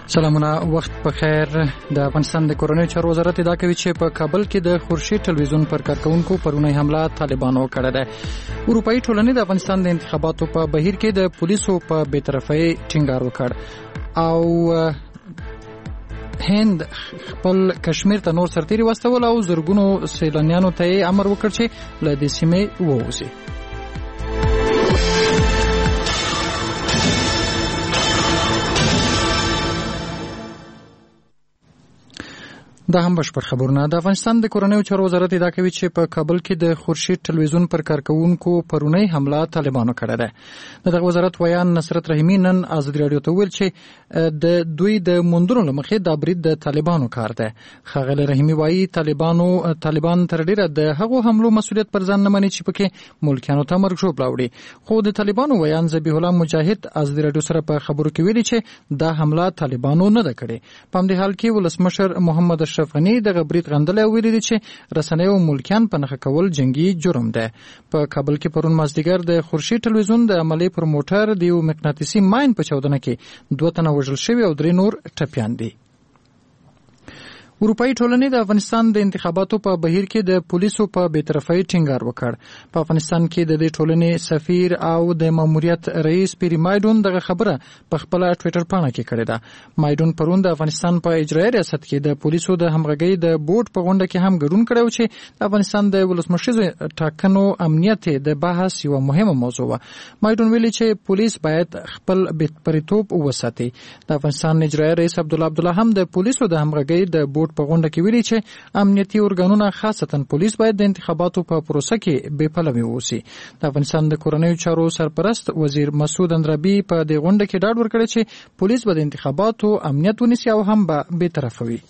سلامونه وخت په خیر. د افغانستان د کورنیو چارو وزارت ادعا کوي چې په کابل کې د خورشید ټلویزیون پر کارکونکو پرونی حمله طالبانو کړې ده. اروپאי ټولنې د افغانستان د انتخاباتو په بهیر کې د پولیسو په بی‌طرفۍ ټینګار وکړ او هند خپل کشمیر ته نور سرتیري واستول او زرګونو سیلانیانو ته امر وکړ چې له دې سیمې ووځي. دا هم بشپړ خبرونه. د افغانستان د کورنیو چارو وزارت ادعا کوي چې په کابل کې د خورشید ټلویزیون پر کارکونکو پرونی حمله طالبانو کړې ده. دغه وزارت ویان نصرت رحیمی نن ازادي رادیو ته ویل چې د دوی د موندلو لمخې د برید د طالبانو کار ده. ښاغلی رحیمی وایي طالبان تر ډیره د هغو حملو مسؤلیت پر ځان نه مني چې پکې ملکیانو ته مرګ ژوبله وړي. خو د طالبانو ویان ذبیح الله مجاهد ازادي رادیو سره په خبرو کې ویلي چې دا حمله طالبانو نه ده کړې. په همدې حال کې ولسمشر محمد اشرفغني دغه برید غندلی او ویلي دي چې رسنیو ملکیان په نښه کول جنگي جرم ده. په کابل کې پرون مازدیګر د خورشید ټلویزیون د عملي پروموټر د یو مقناطیسي ماین په چاودنه کې 2 تنه وژل شوي او 3 نور ټپیان دي. اروپאי ټولنې د افغانستان د انتخاباتو په بهیر کې د پولیسو په بی‌طرفۍ ټینګار وکړ. په افغانستان کې د دې ټولنې سفیر او د ماموریت رئیس پیری مایډون دغه خبره په خپل ټوئیټر پاڼه کې کړې ده. مایډون پرون د افغانستان په اجرایي ریاست کې د پولیسو د همغږۍ د بورډ په غونډه کې هم ګډون کړی چې د افغانستان د ولسمشریزو ټاکنو امنیت د بحث یو مهمه موضوع وه. مایډون ویلي چې پولیس باید خپل بېپریتوب وساتي. د افغانستان اجرایي رئیس عبدالله هم د پولیسو د همغږۍ د بورډ په غونډه کې ویلي چې امنیتي ارګانونه خاصتا پولیس باید د انتخاباتو په پروسه کې بې پلوي واوسي. د افغانستان د کورنیو چارو سرپرست وزیر مسعود اندرابي په دې غونډه کې ډاډ ورکړی چې پولیس به د انتخاباتو امنیت ونیسي او هم به بې طرفه وي.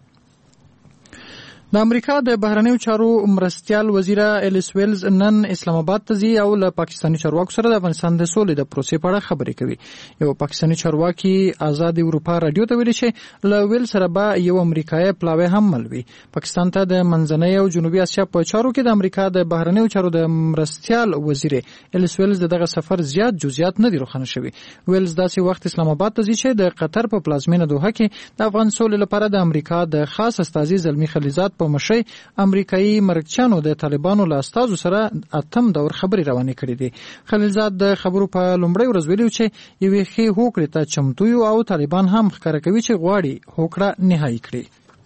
د امریکا د بهرنیو چارو مرستیال وزیره الیس ویلز نن اسلام آباد ته ځي او له پاکستاني چارواکو سره د افغانستان د سولې د پروسې په اړه خبرې کوي. یو پاکستاني چارواکي آزاد اروپا رادیو ته ویلي چې له ویل سره به یو امریکایي پلاوی هم مل وي. پاکستان ته د منځنۍ او جنوبي اسیا په چارو کې د امریکا د بهرنیو چارو د مرستیال وزیر الیس ویلز دغه سفر زیات جزئیات نه دي روښانه شوي. ویلز داسې وخت اسلام آباد ته ځي چې د قطر په پلازمینه دوحه کې د افغان سولې لپاره د امریکا د خاص استازي زلمی خلیزات په مشرۍ امریکایي مرکچیانو د طالبانو له استازو سره 8م دور خبرې روانې کړې دي. خلیلزاد د خبرو په لومړۍ ورځ ویلي چې یوې ښې هوکړې ته چمتو یو او طالبان هم ښکاره کوي چې غواړي هوکړه نهایي کړي.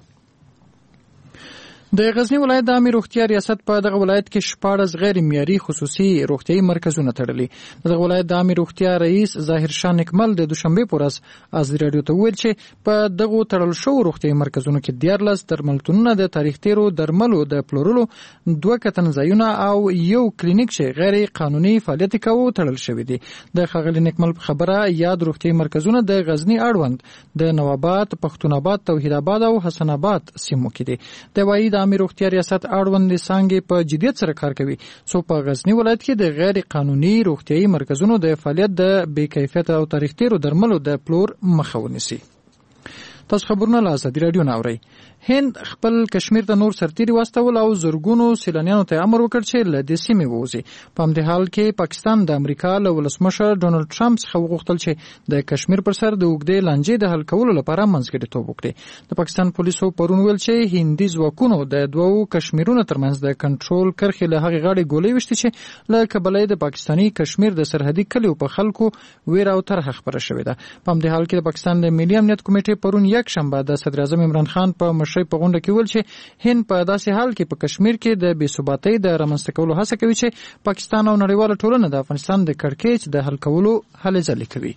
د غزنی ولایت د عامه روغتیا ریاست په دغه ولایت کې 14 غیر معیاري خصوصي روغتیايي مرکزونه تړلي. دغه ولایت د عامه روغتیا رئیس ظاهر شاه نکمل د دوشنبه په ورځ ازادي رادیو ته ویل چې په دغه تړل شو روغتیايي مرکزونو کې 14 درملتونونه د تاریخ تیرو درملو د پلورلو 2 کتنځایونه او یو کلینیک چې غیر قانوني فعالیت کوي تړل شوی دي. د ښاغلي نکمل خبره یاد روغتیايي مرکزونه د غزنی اړوند د نواباد، پښتون آباد، توحید آباد او حسن آباد سیمو کې دي. د وایي د عامه روغتیا ریاست اړوند څنګه په جدیت سره کار کوي څو په غزنی ولایت کې د غیر قانوني روغتیايي مرکزونو د فعالیت د بې کیفیت او تاریخ تیرو درملو د پلور مخه ونیسي. تاسو خبرونه له ازادي رادیو نه اورئ. هند خپل کشمیر ته نور سرتیري واستول او زرګونو سیلانیانو ته امر وکړ چې له دې سیمې ووځي. په همدې حال کې پاکستان د امریکا له ولسمشر ډونالد ټرمپ څخه وغوښتل چې د کشمیر پر سر د اوږدې لانجې د حل کولو لپاره منځګړیتوب وکړي. د پاکستان پولیسو پرون ویل چې هندي ځواکونو د 2 کشمیرونو ترمنځ د کنټرول کرښې له هغې غاړې ګولۍ وشتي چې له کبله د پاکستاني کشمیر د سرحدي کلیو په خلکو ویره او طرحه خبره شوې ده. په همدې حال کې د پاکستان د ملي امنیت کمیټې پرون یک شنبه د صدر اعظم عمران خان په مشرۍ په غونډه کې ویل چې هند په داسې حال کې په کشمیر کې د بې ثباتۍ د رامنځته کولو هڅه کوي چې پاکستان او نړیواله ټولنه د افغانستان د کړکېچ د حل کولو هلې ځلې کوي.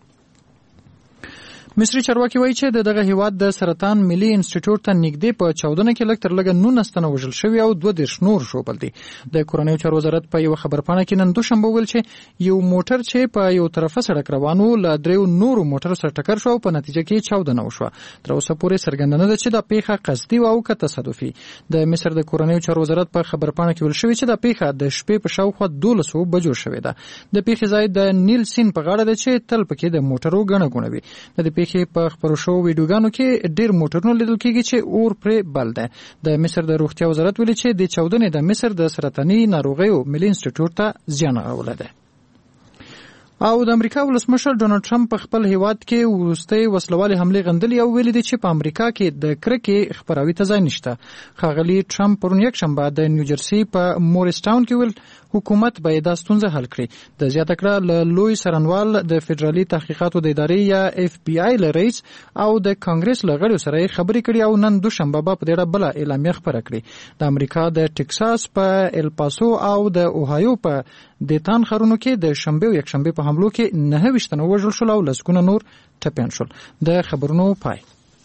مصری چارواکي وایي چې دغه هیواد د سرطان ملي انسټیټیوټ ته نږدې په چاودنه کې لږ تر لږه 19 تنه وژل شوي او 22 نور ژوبل دي. د کورنیو چارو وزارت په یو خبرپاڼه کې نن دوشنبه ویل چې یو موټر چې په یو طرفه سړک روان و له 3 نورو موټرو سره ټکر شو او په نتیجه کې چاودنه وشوه. تر اوسه پورې څرګنده نه ده چې دا پیښه قصدي او که تصادفي. د مصر د کورنیو چارو وزارت په خبرپاڼه کې ویل شوی چې دا پیښه د شپې په شاوخوا 12 بجو شوې ده. د پیښې ځای د نیل سیند په غاړه ده چې تل پکې د موټرو ګڼه ګوڼه وي. د پیښې په خبرو شو ویډیوګانو کې ډېر موټرونه لیدل کېږي چې اور پرې بل ده. د مصر د روغتیا وزارت ویلي چې د چاودنې د مصر د سرطاني ناروغیو ملي انسټیټیوټ ته زیان اړولی دی. او د امریکا ولسمشر ډونالد ټرمپ په خپل هیواد کې وروستۍ وسلوالې حملې غندلې او ویلي دي چې په امریکا کې د کرکې خپراوي ته ځای نشته. ښاغلي ټرمپ پرون یکشنبه د نیوجرسي په مورس ټاون کې ویل حکومت باید دا ستونزه حل کړي. د زیاته کړه له لوی سرنوال د فدرالي تحقیقاتو د ادارې یا اف بی آی له رئیس او د کانګرس له غړو سره خبرې کړي او نن دوشنبه په دې اړه بل اعلامیه خپره کړې. د امریکا د ټکساس په الپاسو او د اوهایو په دیتان ښارونو کې د شنبه او یکشنبه په حملو کې 9 تنه وژل شول او لسګونه نور ټپیان شول. د خبرونو پای.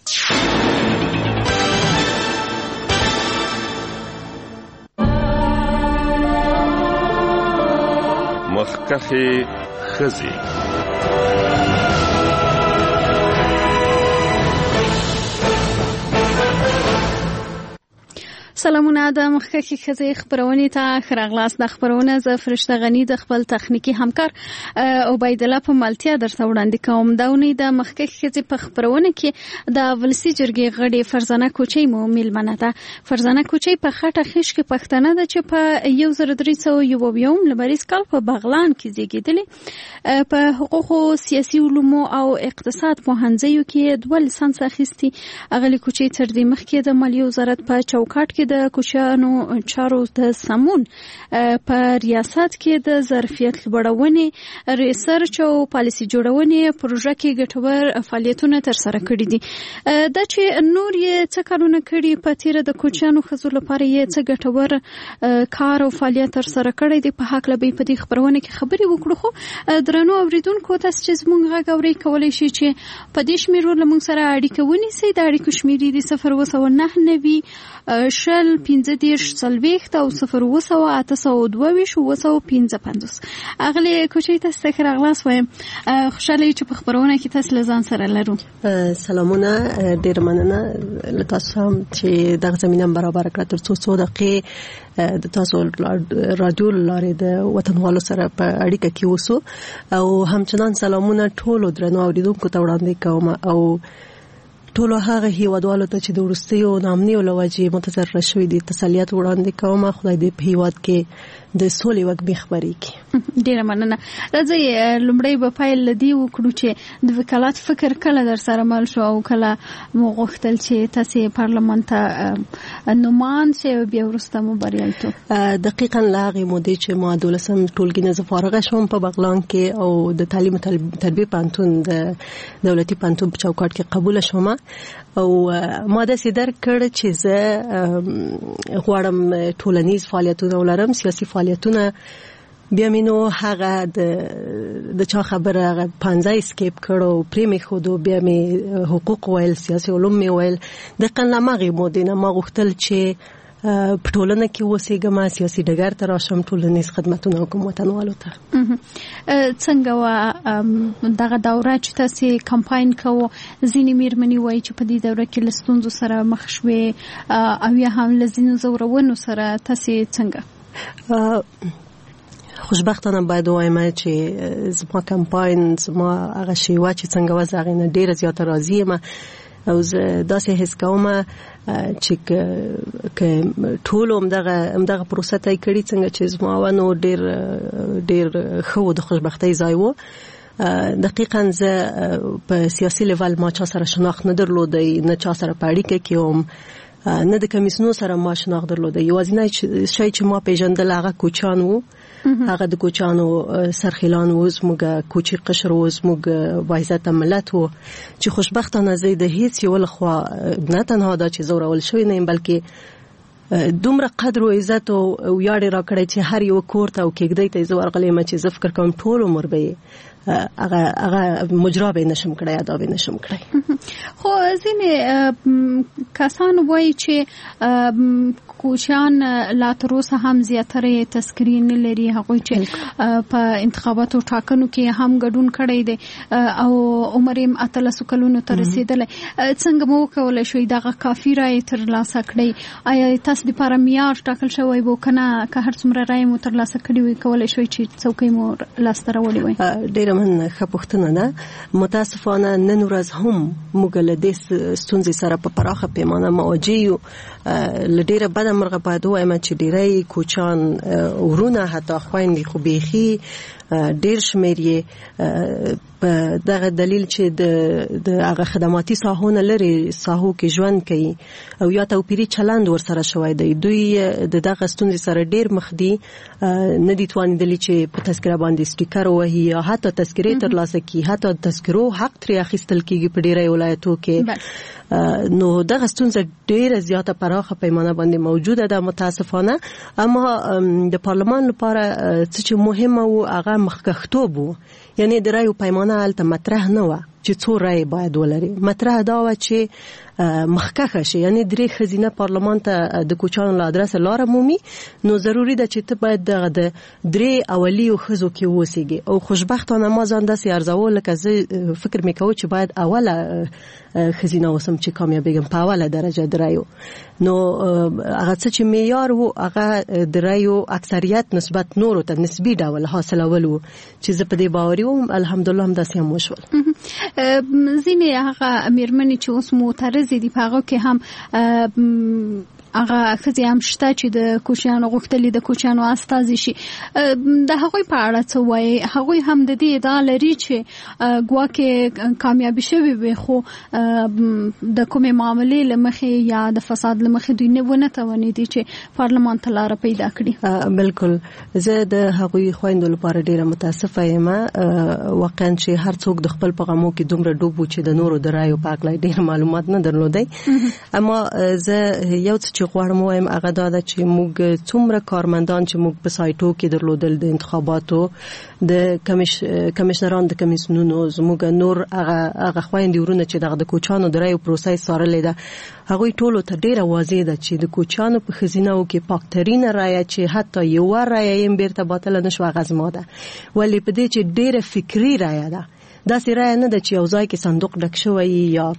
مخکخي خزي سلامونه د مخکخي خزي خبرونه ته خراغلاس د خبرونه ز فرشته غنی د خپل تخنیکی همکار عبید الله په ملتیا درته وړاندې کوم. داونی د مخکخي خزي په خبرونه کې د ولسی جرګې غړي فرزانه کوچي مو میلمنه ده. فرزانه کوچي په خټه خیش کې پښتنه ده چې په 1301 لمریز کال په بغلان کې زیږیدلې. په حقوق سیاسي علوم او اقتصاد پوهنځیو کې 2 لیسانس اخیستي. اغلی کوچي تر دې مخکې د مالیې وزارت په چوکاټ کې د کوچیانو چارو د سمون په ریاست کې د ظرفیت لوړونې ریسرچ او پالیسي جوړونې پروژه کې ګټور فعالیتونه تر سره کړي دي. د چې نور یې څه کارونه کړي په تیر د کوچیانو خزو لپاره یې څه ګټور کار او فعالیت تر سره کړي دي په حق لبي په دې خبرونه کې خبري وکړو. خو درنو اوریدونکو تاسو چې زموږ غږ اوري کولای شي چې په دې شمیرو لمون سره اړیکه ونیسئ. د اړیکو شمیرې دي 029 شل 15 سلويخت او 02822 اغلی کوچی تاسو ته راغلاس وایم. خوشاله چې په خبرونه کې تاسو لزان سره لرو. سلامونه ډیر مننه له تاسو هم چې دغه زمينه برابر کړه تر څو دقیقې د تاسو رادیو لارې د وطنوالو سره په اړیکه کې وسو او همچنان سلامونه ټولو درنو اوریدونکو ته وړاندې کوم او ټولو هغه هیوادوالو ته چې د ورستیو نامني او لوجې متضرر شوي دي تسلیت وړاندې کوم. خدای دې په هیواد کې د سولې وګړي خبرې کړي. ډیره مننه. راځي لومړی به پایل لدی وکړو چې د وکالت فکر کله در سره مل شو او کله مو غوښتل چې تاسو پارلمان ته نومان شي بیا ورسته مو بریالتو. دقیقاً لاغي مودې چې ما دولسم ټولګي نه فارغه شوم په بغلان کې او د تعلیم تربیه پانتون د دولتي پانتون په چوکاټ کې قبول شوم او ما د سیدر کړ چې زه غواړم ټولنیز فعالیتونه ولرم سیاسي فعالیتونه بیا مینو هغه د چا خبره هغه 15 اسکیپ کړو پریمي خودو بیا می حقوق ویل سیاسي علوم می ویل د قلمغه مودینه ما غوښتل چې پټولنه کې وسېګم سیاسي ډګر ته راشم ټولنیز خدماتونه کوم وطنوالو ته. څنګه دغه دوره چې تاسو کمپاین کوو ځینې میرمنې وایي چې په دې دوره کې لستونزو سره مخ شوې او یا هم لزینو زورونو سره تاسو څنګه؟ خوشبختانه باید وایم چې زما کمپاین زما هغه شیوه چې څنګه وځغې نه ډیره زیاته راضی یم او داسې حس کوم چې ټول همدغه پروسه ته کړي څنګه چې زما ونه ډیر خو د خوشبختۍ ځای وو. دقیقاً زه په سیاسي لیول ما چا سره شناخت نه درلودی نه چا سره په اړیکه کې وم نه د کمیسونو سره ما شناخت درلودی. یوازینی شی چې ما پیژندل هغه کوچان وو هغه د کوچانو سرخیلان وو زموږ کوچی قشر وو زموږ وایزت ملت وو چې خوشبختانه زه د هیڅ یو لخوا نه تنها دا چې زورول شوی نه بلکې دومره قدر او عزت او یاد را کړی چې هر یو کور ته او کېږدی ته زو ورغلې ما چې ذکر کوم ټول عمر به هغه مجرا به نشم کړی ادا به نشم کړی. خو ځینې کسان وایي چې کوچیان لا تر اوسه هم زیاتره تذکرې نه لري هغوی چې په انتخاباتو ټاکنو کې هم ګډون کړی دی او عمر یې 13 کلونو ته رسیدلی. څنګه مو وکولی شئ دغه کافي رایې ترلاسه کړئ؟ آیا تاسو دپاره معیار ټاکل شوی و که نه که هر څومره رایې مو ترلاسه کړي وي کولی شئ چې څوکۍ مو لاسته راوړې وای؟ ډېره چمن ښه پوښتنه ده. متاسفانه نن ورځ هم موږ له دې ستونزې سره په پراخه پیمانه مواجه یو. له ډېره بده مرغه باید ووایم چې ډېری کوچان ورونه حتی خویندې خو بیخي ډېر شمېر یې په دغه دلیل چې د هغه خدماتي ساحو نه لرې ساحو کې ژوند کوي او یا توپیري چلند ورسره شوی دی. دوی د دغه ستونزې سره ډېر مخ دي، نه دي توانېدلي چې په تذکره باندې سټیکر ووهي یا حتی تذکرې ترلاسه کړي، حتی تذکرو حق ترې اخیستل کېږي په ډېری ولایتو کې. نو دغه ستونزه ډېره زیاته پراخه پیمانه باندې موجوده ده متاسفانه. اما د پارلمان لپاره څه چې مهمه و هغه مخکښتوب و، یعنی د رایو پیمانه هلته مطرح نه وه چې څو رای باید ولري. مطرح دا وه چې مخکښه شي، یعنی درې ښځینه پارلمان ته د کوچانو له ادرسه لاره مومي، نو ضروري ده چې ته باید دغه د درې اولیو ښځو کې اوسېږي. او خوشبختانه ما ځان داسې ارزول لکه زه فکر مې کوم چې باید اوله ښځینه اوسم چې کامیابېږم په اوله درجه د رایو. نو هغه څه چې معیار و هغه د رایو اکثریت نسبت نورو ته نسبي ډول حاصلول و چې زه په دې باوري وم. الحمدلله هم داسې هم وشول. ځینې هغه میرمنې چې اوس معترضې دي په هغه کې هم هغه ښځې هم شته چې د کوچیانو غوښتلي د کوچیانو استازي شي. د هغوی په اړه څه وایي؟ هغوی هم د دې ادعا لري چې ګواکې کامیابي شوي وي خو د کومې معاملې له مخې یا د فساد له مخې دوی ونه توانېدي چې پارلمان ته لاره پیدا کړي. بالکل زه د هغوی خویندو لپاره ډېره متاسفه یم. واقعا چې هر څوک د خپل په غمو کې دومره ډوب و چې د نورو د رایو په هکله ډېر معلومات نه درلودی. اما زه یو څه غواړم وایم هغه دا ده چې موږ څومره کارمندان چې موږ په سایټو کې درلودل د انتخاباتو، د کمیشنران د کمیسیونونو، زموږ نور هغه خویندې ورونه چې دغه د کوچانو د رایو پروسه څارلې ده، هغوی ټولو ته ډېره واضح ده چې د کوچانو په ښځینه‌و کې پاکترینه رایه چې حتی یوه رایه یې بیرته باطله نه شوه هغه زما ده. ولې په دې چې ډېره فکري رایه ده، داسې رایه نه ده چې یو ځای کې صندوق ډک شوی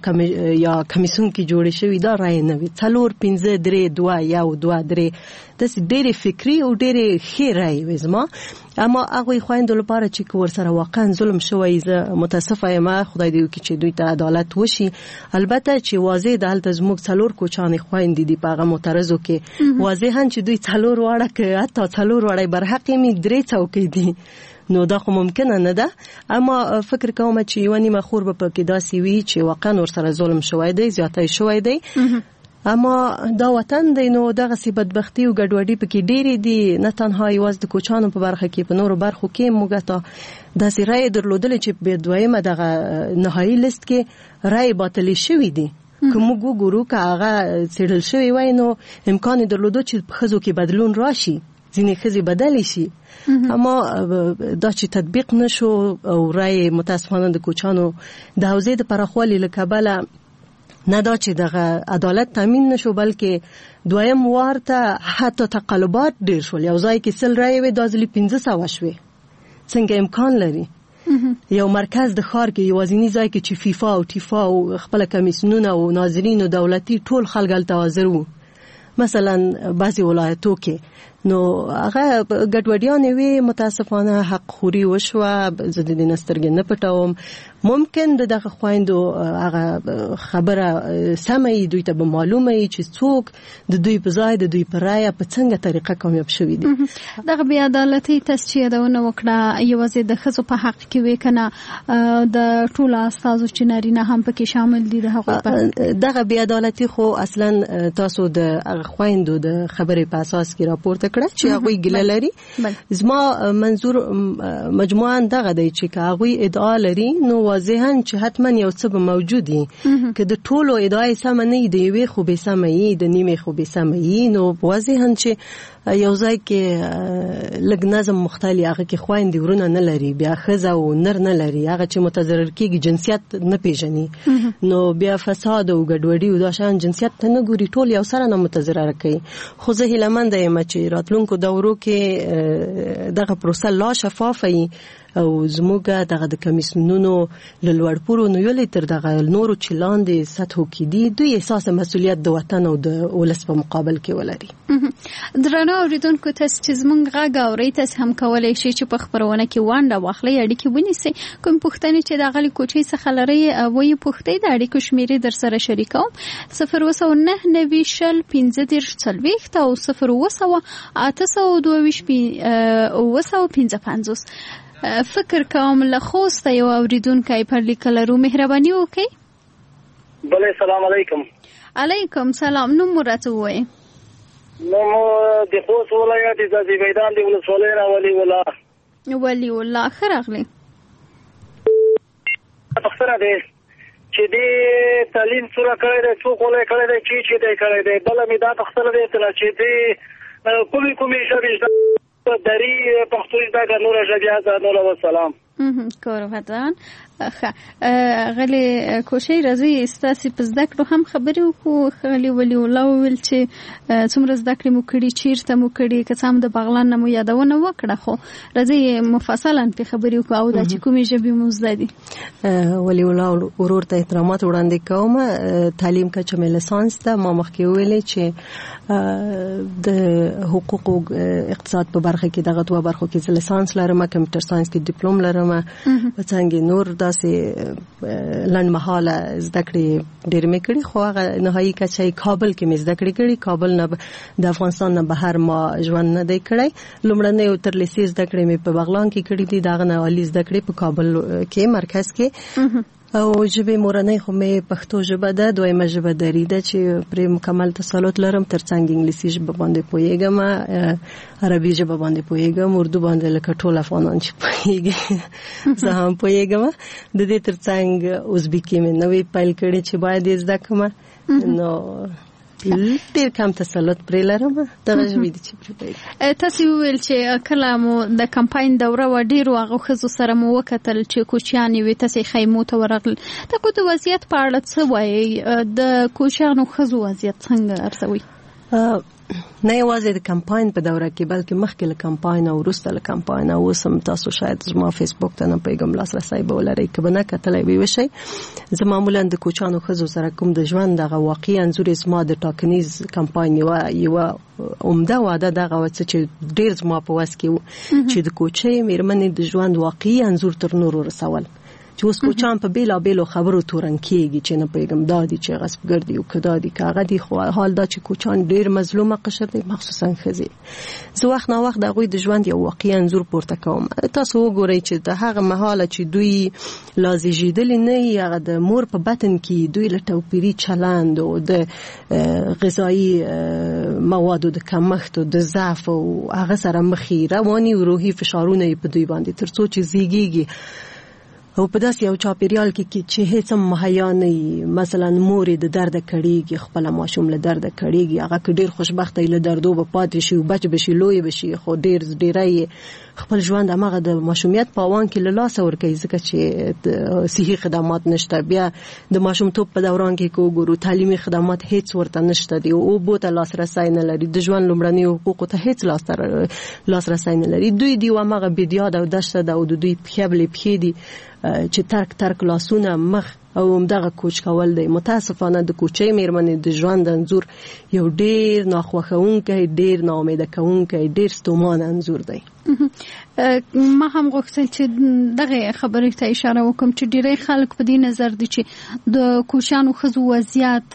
یا کمیسیون کې جوړې شوي، دا رایه نه وي. 4 5 3 2 1 2 3 داسې ډېرې فکري او ډېرې ښې رایې وې زما. اما هغوی خویندو لپاره چې ورسره واقعا ظلم شوی، زه متاسفه یم. خدای دې وکړي چې دوی ته عدالت وشي. البته چې واضح ده هلته زموږ 4 کوچانې خویندې دي په هغه معترضو کې، واضحاً چې دوی 4 واړه که حتی 4 واړه برحق یې 3 څوکۍ دي، نو دا خو ممکنه نه ده. اما فکر کوم چې یو نیمه خور به پکې داسې وي چې واقعا ورسره ظلم شوی دی، زیاتی شوی دی. اما دا وطن دی، نو دغه سی بدبختی او ګډوډي پکې ډېرې دي، نه تنها یوازې د کوچانو په برخه کې، په نورو برخو کې موږ ته داسې رایې درلودلې چې په دویمه دغه نهایي لیست کې رایې باطلې شوي دي. که موږ وګورو که هغه څېړل شوی وای نو امکان یې درلودو چې په ښځو کې بدلون راشي، ځینې ښځې بدلې شي. اما دا چې تطبیق نشو او رای متاسفانه د کوچانو د حوزې د پراخوالي له کبله نه دا چې دغه عدالت تامین نشو، بلکې دویم وار ته حتی تقلبات ډیر شول. یو ځای کې 100 رای وي، دا ځلې 1500 شوې. څنګه امکان لري؟ یو مرکز د ښار کې یوازینی ځای کې چې فیفا او ټیفا او خپل کمیسیونونه او ناظرین او دولتي ټول خلک هلته حاضر وو، مثلا بعضی ولایتو کې، نو هغه ګډوډیانې وي. متاسفانه حق خوري وشوه، زه د دې نه سترګې نه پټوم. ممکن دغه خویندو هغه خبره سمه وي، دوی ته به معلومه وي چې څوک د دوی په ځای د دوی په رایه په څنګه طریقه کامیاب شوي دي. دغه بې عدالتۍ تاسو چې یادونه وکړه، یوازې د ښځو په حق کې وي که نه د ټولو استازو چې نارینه هم پکې شامل دي؟ دغه بې عدالتي خو اصلا تاسو د هغه خویندو د خبرې په اساس کې راپورته کړه چې هغوی ګیله لري. زما منظور مجموعاً دغه دی چې که هغوی ادعا لري نو واضحاً چې حتما یو څه به موجود وي. که د ټولو ادعای سمه نه وي، د یوې خو به سمه وي، د نیمې خو به سمه وي، نو واضحاً چې یو ځای کې لږ نظم مختلي، هغه کې خویندې ورونه نه لري، بیا ښځه او نر نه لري، هغه چې متضرر کېږي جنسیت نه پیژني، نو بیا فساد او ګډوډي او دا شان جنسیت ته نه ګوري، ټول یو سره نه متضرر کوي. خو زه هیله منده یم چې راتلونکو دورو کې دغه پروسه لا شفافه وي او زموږ دغه د کمیسیونونو لوړپوړو نیولې تر دغه نورو چې لاندې سطحو کې دي دوی احساس مسؤلیت د وطن او د ولس په مقابل کې ولري. درنو اوریدونکو تاسو چې زموږ غږ اورئ تاسو هم کولی شئ چې په خبرونه کې ونډه واخلئ اړیکې ونیسئ کوم پوښتنې چې د غلي کوچۍ څخه لرئ وایي پوښتئ د اړیکو شمیرې در سره شریکوم 029901540 او 0802822 فکر کوم له خوسته یو اوریدونکو پر لیکل رو مهرباني وکړئ. بله سلام علیکم. علیکم سلام. نوم مرته وایي. نوم د خوست ولایت د زیبیدان د ولسوالۍ نه ولی الله خراغلی. پښتنه دې چې دې تعلیم سره کړی دی څوک ولې کړی دی چې دې کړی دی بل می دا پښتنه دې چې دې کومې شبي دری پښتو دا نور ژبه ده. نور والسلام. کورفتان غلی کوشي راځي استاسي په زده کړو هم خبرې وکړو. غلی ولي الله ویل چې څومره زده کړې مو کړي چیرته مو کړي که څام د بغلان نه مو یادونه وکړه خو راځي مفصلا په خبرې وکړو او د کومې ژبې مو زده دي. ولي الله ورور ته احترامات وړاندې کوم. تعلیم کچه مې لیسانس ده. ما مخکې ویلې چې د حقوق او اقتصاد په برخه کې دغه دوه برخو کې لیسانس لرم، کمپیوټر ساينس کې ډیپلوم لرم. څنګه نور داسې لنډمهاله زده کړې ډېر مې کړې خو هغه نهایي کچه کابل کې مې زده کړې کابل نه د افغانستان نه بهر ما ژوند نه دی کړی. لومړنۍ تر لیسې زده کړې مې په بغلان کې کړې دي. دغه نه عالی زده کړې په کابل کې مرکز کې او ژبه مورنۍ خو مې پښتو ژبه ده. دویمه ژبه دری ده چې پر مکمل تسلط لرم. ترڅنګ انګلیسي ژبه باندې پوهیږم، عربي ژبه باندې پوهیږم، اردو باندې لکه ټول افغانان چې پوهیږي زه هم پوهیږم. د دې ترڅنګ ازبکی مې نوې پیل کړې چې باید زده کړم. نو ډېر کم تسلط پرې لرم. دغه ژبې دي چې پرې تاسو ویل چې کله مو د کمپاین دوره و ډېرو هغه ښځو سره مو وکتل چې کوچیانې وي تاسې خیمو ته ورغلل. د کوم وضعیت په اړه څه وایي؟ د کوچیانو ښځو وضعیت څنګه ارزوي؟ نه یوازې د کمپاین په دوره کې بلکې مخکې له کمپاین او وروسته له کمپاین او سم تاسو شاید زما فیسبوک ته نه پیغام لاسرسي به ولرئ که نه کتلای وي وشي. زه معمولا د کوچانو ښځو سره کوم د ژوند دغه واقعي انځور زما د ټاکنیز کمپاین یو عمده واده دغه وڅ چې ډیر زما په واس کې چې د کوچي میرمنې د ژوند واقعي انځور تر نورو رسول چې اوس کوچان په بیلا بیلو خبرو تورن کېږي چې نه پیغام دادی چې غصبګردي او کدادي کاغه دي خو حال دا چې کوچان ډیر مظلومه قشر دي مخصوصا ښځې. زه وخت نه وخت دغه د ژوند یو واقعي انځور پورته کوم. تاسو وګورئ چې د هغه مهاله چې دوی لازیجیدل نه هغه د مور په بطن کې دوی له توپیری چلند او د غذایی موادو د کمښت او د ضعف او هغه سره مخې رواني او روحي فشارونه په دوی باندې ترڅو چې زیږیږي او په داسې یو چاپیریال کې چې هیڅ مهیا نه مثلا مور د درد کړيږي خپل ماشوم له درد کړيږي هغه ډیر خوشبخته له دردو په پاتې شي او بچ بشي لوی بشي خو ډیرای خپل ژوند هغه د ماشومیت په وان کې له لاس ورکوي ځکه چې صحي خدمات نشته. بیا د ماشوم توپ په دوران کې کوګورو تعلیمي خدمات هیڅ ورته نشته دي او بوته لاسرسي نه لري. د ژوند لومړني حقوق ته هیڅ لاسرسي نه لري. دوی دی ومغه بيدیا د دشته د دوی پخې دي چې ترک لاسونه مخ او همدغه کوچ کول دی. متاسفانه د کوچي میرمنې د ژوند انځور یو ډیر ناخوښونکی ډیر ناامیده کوونکی ډیر ستومان انځور دی. ما هم غوښتل چې دغه خبرې ته اشاره وکم چې ډیری خلک په دې نظر دي چې د کوچانو ښځو وضعیت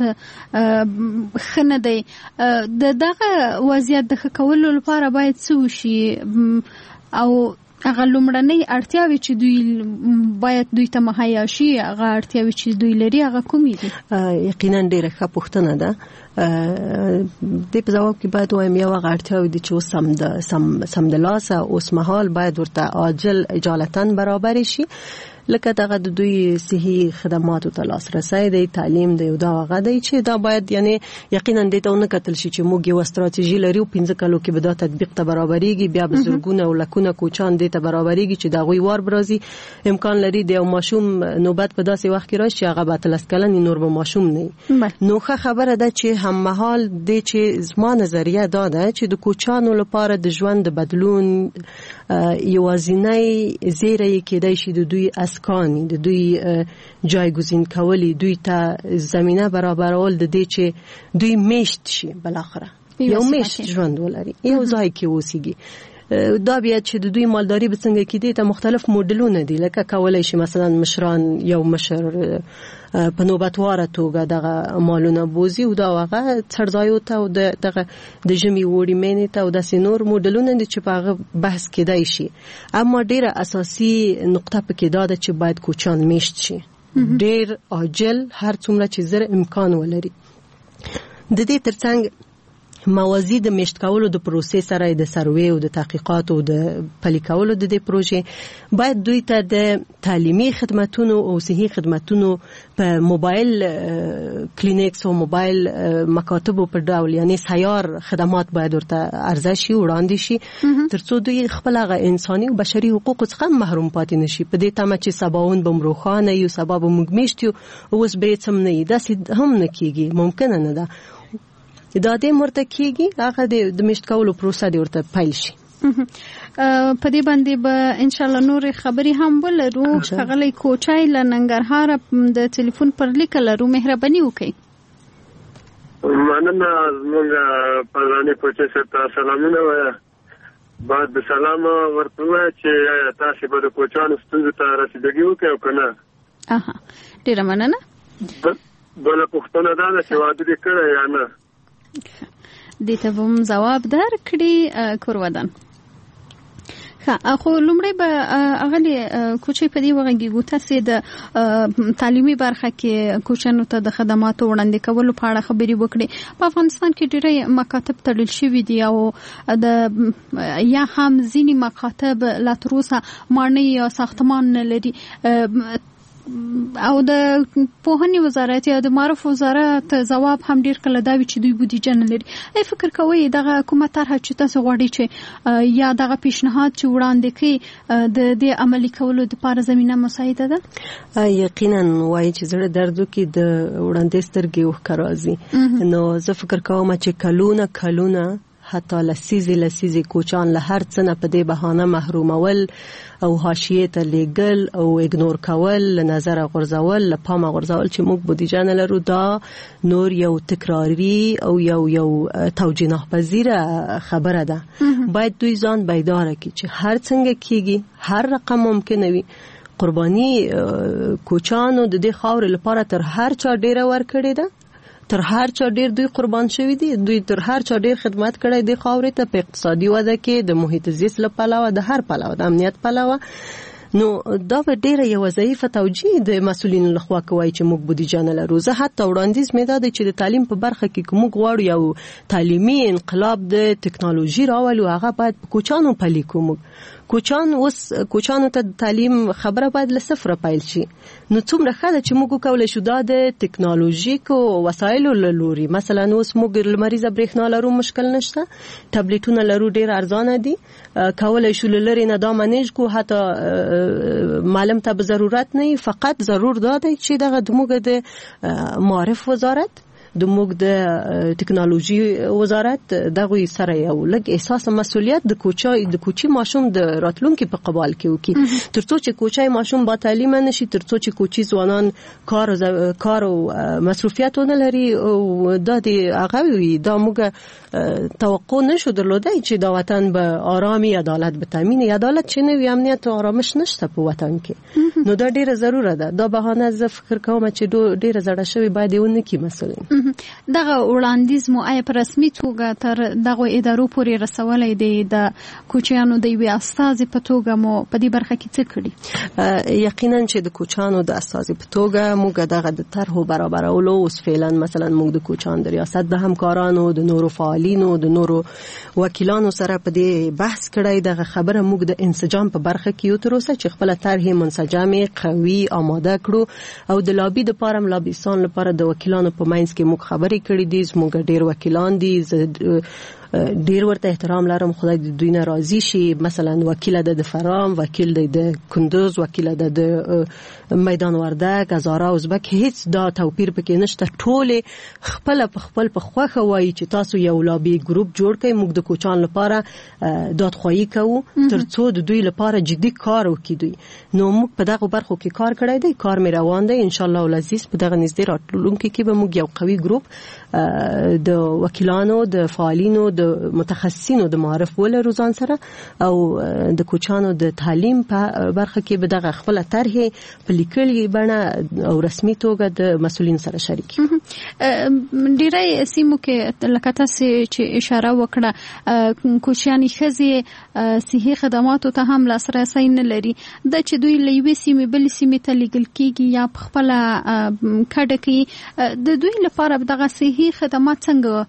ښه نه دی. دغه وضعیت د ښه کولو لپاره باید څه وشي او هغه لومړنۍ اړتیاوې چې دوی باید دوی ته مهیا شي هغه اړتیاوې چې دوی لري هغه کومې دي؟ یقینا ډېره ښه پوښتنه ده. دې په ځواب کې باید وایم یو هغه اړتیاوې دي چې اوس سمدلاسه اوس مهال باید ورته عاجل اجالتاً برابر شي. لکه دغه د دوی صحي خدماتو ته لاسرسی دی، تعلیم دی، دا هغه دی چې دا باید یعنی یقینا دې ته ونه کتل شي چې موږ یو استراتیژي لرو 15 کالو کې به دا تطبیق ته برابرېږي، بیا به زرګونه او لکونه کوچان دې ته برابرېږي چې دا غوي وار برازي. امکان لري د یو ماشوم نوبت په داسې وخت کې راشي چې هغه به 13 کلن نور به ماشوم نه. نو ښه خبره ده چې هم مهال دې چې زما نظریه دا ده چې د کوچانو لپاره د ژوند د بدلون یوازینی زیری کېدای شي د دوی اسکان، د دوی جایگزین کولی، دوی ته زمینه برابرول د دې چې دوی میشت شي، بلاخره یو میشت ژوند ولري، یو ځای کې اوسېږي. دا بیا چې د دوی مالداري به څنګه کېدی ته مختلف موډلونه دي، لکه کولای شي مثلا مشران یو مشر په نوبتواره توګه دغه مالونه بوزي او دا هغه څړځایو ته او دغه د ژمي وړي مینې ته او داسې نور موډلونه دي چې په هغه بحث کېدای شي. اما ډیره اساسي نقطه پکې دا ده چې باید کوچان میشت شي ډیر عاجل، هر څومره چې زر امکان ولري. د دې ترڅنګ موازی د میشت کولو د پروسې سره د سروې او د تحقیقات او د پلي کولو د دې پروژې باید دوی ته د تعلیمي خدماتونو او صحي خدماتونو په موبایل کلینیکس او موبایل مکاتبو په ډول یعنی سیار خدمات باید ورته عرضه شي، وړاندې شي، ترڅو دوی خپل هغه انساني او بشري حقوق څخه محروم پاتې نشي. په دې تمه چې سباون به مروخانه یو سبا به موږ میشت یو اوس به څم نه داسې هم نه کیږي، ممکن نه ده. دا دې مرته کیږي هغه د میشت کولو پروسه دې ورته پیل شي. په دې باندې به ان شاء الله نور خبري هم ولرو. هغه کوچای له ننګرهار د ټلیفون پر لیک لرو، مهرباني وکړئ. مننه موږ پرانی کوچای ته سلامونه وایم. بعد سلام ورته چې تاسو به د کوچانو ستونزو ته رسیدګي وکړئ او کنه. ډیره مننه. بل پوښتنه ده چې واده دې کړی یا نه؟ دې ته هم جواب درکړي کورودان. خو لومړی به هغه کوچي په دې وغږیږو تاسو د تعلیمي برخه کې کوچانو ته د خدماتو وړاندې کولو په اړه خبرې وکړي. په افغانستان کې ډېری مکاتب تړل شوي دي او د یا هم ځینې مکاتب لا تر اوسه ماڼۍ یا ساختمان نه لري او د پوهنې وزارت یا د معرف وزارت جواب هم ډیر کله دا وی چې دوی بودیجه نه لري. ای فکر کوي دغه حکومت طرح چې تاسو غواړئ چې یا دغه پیشنهاد چې وړاندې کوي د دې عملي کولو لپاره زمينه مساعده ده؟ یقینا وایي چې زړه درد کې د وړاندې سترګې وښکارازي. نو زه فکر کوم چې کلونه حتی لسیزی کوچان له هر څه نه په دې بهانه محرومول او حاشیه ته لیږل او اګنور کول، له نظر غورځول، له پامه غورځول چې موږ بودیجه نه لرو، دا نور یو تکراری او یو توجیه ناپذیره خبره ده. باید دوی ځان بیداره کړي چې هر څنګه کیږي، هر رقم ممکنه وي، قرباني کوچانو د دې خاور لپاره تر هر چا ډیره ورکړې ده، تر هر چا ډیر دوی قربان شوی دي، دوی تر هر چا ډیر خدمت کړی دی خاورې ته په اقتصادي وده کې، د محیط زیست له پلوه، د هر پلوه، د امنیت پلوه. نو دا به ډیره یو ضعیفه توجیه د مسولینو لخوا کوي چې موږ بودیجه نه لرو. زه حتی وړاندیز مې دا دی چې د تعلیم په برخه کې کوم غواړو یو تعلیمي انقلاب د ټکنالوژي راولو، هغه باید په کوچانو پلي کوو. کوچانو ته تعلیم خبره باید له صفر پیل شي. نو څومره ښه ده چې موږ کولای شو دا د ټکنالوژیکو وسایلو له لوري، مثلا اوس موږ لمریزه برېښنا لرو، مشکل نشته، ټابلیټونه لرو ډیر ارزانه دي، کولای شو لری نه دا منیج کو، حتی معلم ته به ضرورت نه، فقط ضرور دا دی چې دغه د موږ د معرف وزارت، د موږ د ټکنالوژي وزارت دغه سره یو لږ احساس مسؤلیت د کوچي ماشوم د راتلونکو په قبال کې وکړي، ترڅو چې کوچي ماشوم با تعلیم نشي، ترڅو چې کوچي ځوانان کار او مصروفیتونه لري او د هغه وي دا موږ توقع نشو درلودای چې دا وطن به آرامي، عدالت به تامین، عدالت چې نه وي، امنیت او آرامش نشته په وطن کې. نو دا ډیره ضروره ده. دا بهانه زه فکر کوم چې ډیره زړه شوی باید ونه کی مسولین دغه وړاندیز مو آیا په رسمي توګه تر دغه ادارو پورې رسولای دی؟ د کوچیانو د وی استازي په توګه مو په دې برخه کې څه کړی؟ یقینا چې د کوچیانو د استازي په توګه موږ دغه د طرحو برابرولو اوس فعلا مثلا موږ د کوچیان د ریاست د همکارانو، د نورو فعالینو، د نورو وکیلانو سره په دې بحث کړی. دغه خبره موږ د انسجام په برخه کې یو تر اوسه چې خپل طرح منسجم سیستم قوي آماده کړو او د لابي د پاره لابیستان لپاره د وکیلانو په منځ کې موږ خبرې کړې دي. زموږ ډېر وکیلان دي، ډیر ورته احترام لرم، خدای د دوی نه راضي شي. مثلا وکیل د فرام، وکیل د کندوز، وکیل د میدان وردک، هزاره، ازبک، هیڅ دا توپیر پکې نشته. ټول خپل په خوخه وایي چې تاسو یو لابي ګروپ جوړ کړئ، موږ د کوچان لپاره دادخواهی کوو ترڅو د دوی لپاره جدي کار وکړي دوی. نو موږ په دغه برخو کې کار کړی دی، کار مې روان دی. ان شاء الله العزیز په دغه نږدې راتلونکي کې به موږ یو قوي ګروپ د وکیلانو، د فعالینو، د متخصصینو د معرف ولرو ځان سره، او د کوچانو د تعلیم په برخه کې به دغه خپل طرح په لیکلي بڼه او رسمي توګه د مسؤلین سره شریک. ډیری سیمو کې لکه تاسو چې اشاره وکړه کوچیانی ښځې صحي خدماتو ته هم لاسرسی نه لري، د چې دوی له یوې سیمې بل سیمې ته لیږل کیږي یا په خپل کډه کې د دوی لپاره دغه صحي خدمات څنګه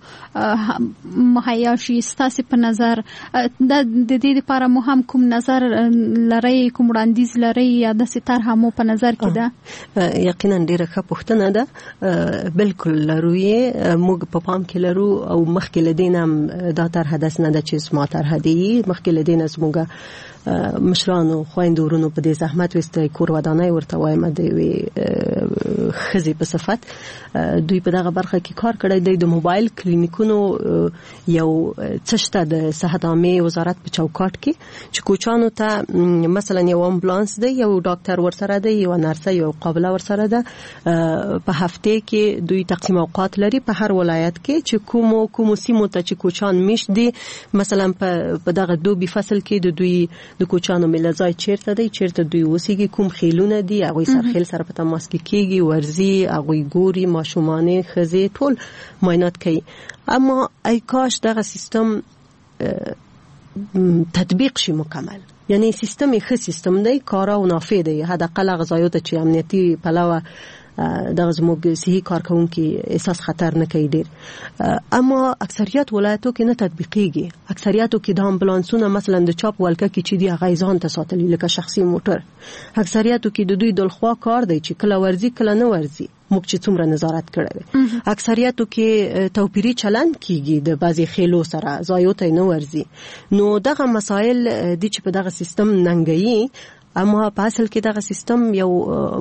مهیا شي؟ ستاسو په نظر د دې لپاره مهم کوم نظر لري، کوم وړاندیز لري یا د ستاره هم په نظر کې ده؟ یقینا ډیره ښه پوښتنه ده. بالکل لرو یې، موږ په پام کې لرو او مخکې لدینم دا طرح داس نه ده چې زما طرح دی. مخکې لدین زموږ مشرانو خويندو ورونو په دې زحمت وستای کور ودانۍ ورته وایم د وی خزي په صفت دوی په دغه برخه کې کار کړی دی. د موبایل کلینیکونو یو څشته د صحت عامه وزارت په چوکاټ کې چې کوچانو ته مثلا یو امبولانس دی، یو ډاکټر ورسره دی، یو نرسه، یو قابله ورسره ده. په هفته کې دوی تقسیم اوقات لري په هر ولایت کې چې کوم سیمو ته چې کوچان میش دي. مثلا په دغه دوبي فصل کې د دوی د کوچانو ملځای چیرته دی، چیرته دوی وسیږي، کوم خیلونه دي، هغه سرخیل سره په تماس کې کیږي، ورزي هغه ګوري، ماشومانه خزي ټول معاینات کوي. اما ای کاش دغه سیستم تطبیق شي مکمل، یعنی سیستم ښه سیستم دی، کارا او نافع دی. حداقل غذایات چې امنیتي پلوه دغه زموږ صحي کارکونکي احساس خطر نه کوي ډیر. اما اکثریت ولایتو کې نه تطبیقيږي. اکثریتو کې د امبولانسونو مثلا د چاپ ولکه کې چې دی غیزان ته ساتلی لکه شخصي موټر. اکثریتو کې د دوی دلخوا کار دی چې کله ورزي کله نه ورزي، موږ چې څومره نظارت کړی. اکثریتو کې توپیری چلند کیږي د بعضی خېلو سره، زایوت نه ورزي. نو دغه مسائل دي چې په دغه سیستم ننګي. اما په اصل کې دغه سیستم یو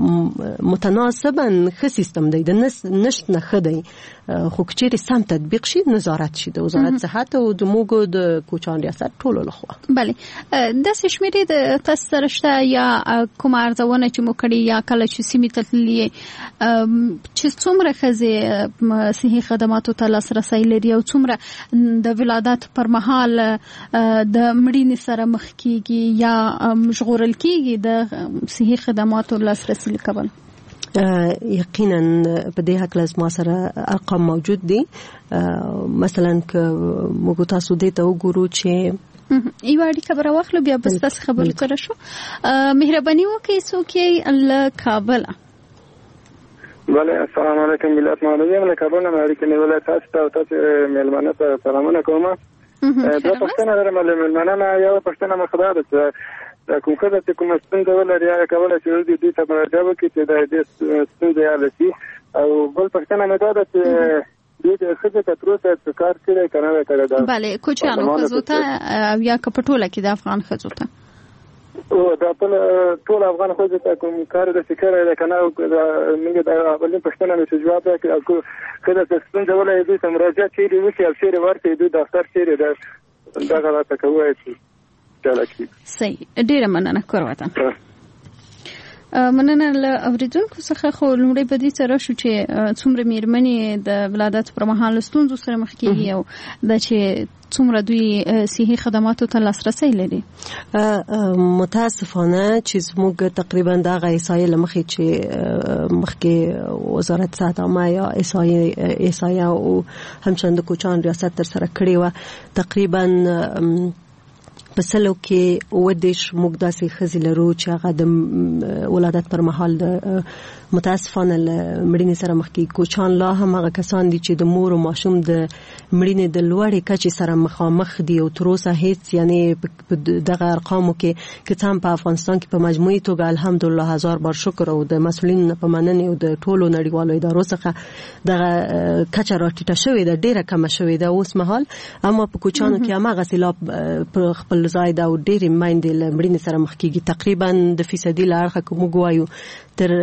متناسبا ښه سیستم دی، د نشت نه ښه دی، خو چې سم تطبیق شي، نظارت شي د وزارت صحت او د موږ د کوچان ریاست ټولو لخوا. بله، د شمیرې د تاسو سره شته یا کوم ارزونه چې مو کړې یا کله چې سیمې ته تللې چې څومره ښځې صحي خدماتو ته لاسرسی لري او څومره د ولادت پر مهال د مړینې سره مخ کیږي یا ژغورل کیږي د صحي خدماتو لاسرسی لکول؟ یقینا په دې حق لازم سره ارقام موجود دي. مثلا که موږ تاسو دې ته وګورو چې یو اړیکه به راوخلو بیا بس تاسو خبرو سره شو. مهرباني وکړئ څوک یې له کابل؟ بله، السلام علیکم. ملت مولوی له کابل نه اړیکه نیولای تاسو ته او تاسو مېلمانه ته سلامونه کوم. دا پښتنه لرم مېلمانه یو پښتنه مخدار ده کوم کله چې کوم ستونزه ولري یا کوله چې دوی ته راځي وکړي چې د دې ستونزه یاله شي. او بل پښتنه مې دا ده چې دوی د خځې ته تروسه کار کوي کنه کړی دا. بله، کوچانو خځو ته یا کپټوله کې د افغان خځو ته او دا ټول افغان خځو ته کوم کار د فکر لري کنه موږ د اولین پښتنه مې جواب راکړ کله چې ستونزه ولري دوی ته مراجعه کوي او چې افسر ورته دوی دفتر چیرې دا غواړي کوي چې صحیح. ډیره مننه کوروته. مننه له اوریدونکو څخه. خو لومړی په دې سره شو چې څومره میرمنې د ولادت پر مهال ستونزو سره مخ کیږي او د چې څومره دوی صحي خدماتو ته لاسرسی لري. متاسفانه چې موږ تقریبا دا غیصای لمخې چې مخکې وزارت صحت عامه یا ایسایا او همچنان د کوچان ریاست تر سره کړی و، تقریبا په سلو کې ودیش موږ داسې ښځې لرو چې هغه د ولادت پر مهال د متاسفانه مړینې سره مخ کېږي. کوچان لا هم هغه کسان دي چې د مور او ماشوم د مړینې د لوړې کچې سره مخامخ دي او تر اوسه هیڅ یعنی دغه ارقامو کې که څه هم په افغانستان کې په مجموعي توګه الحمدلله هزار بار شکر او د مسؤلینو په مننې او د ټولو نړیوالو ادارو څخه دغه کچه راټیټه شوې ده، ډېره کمه شوې ده اوس مهال. اما په کوچانو کې هماغسې لا په خپل ځای ده او ډېرې میندې له مړینې سره مخ کېږي. تقریبا د فیصدي له اړخه که موږ وایو تر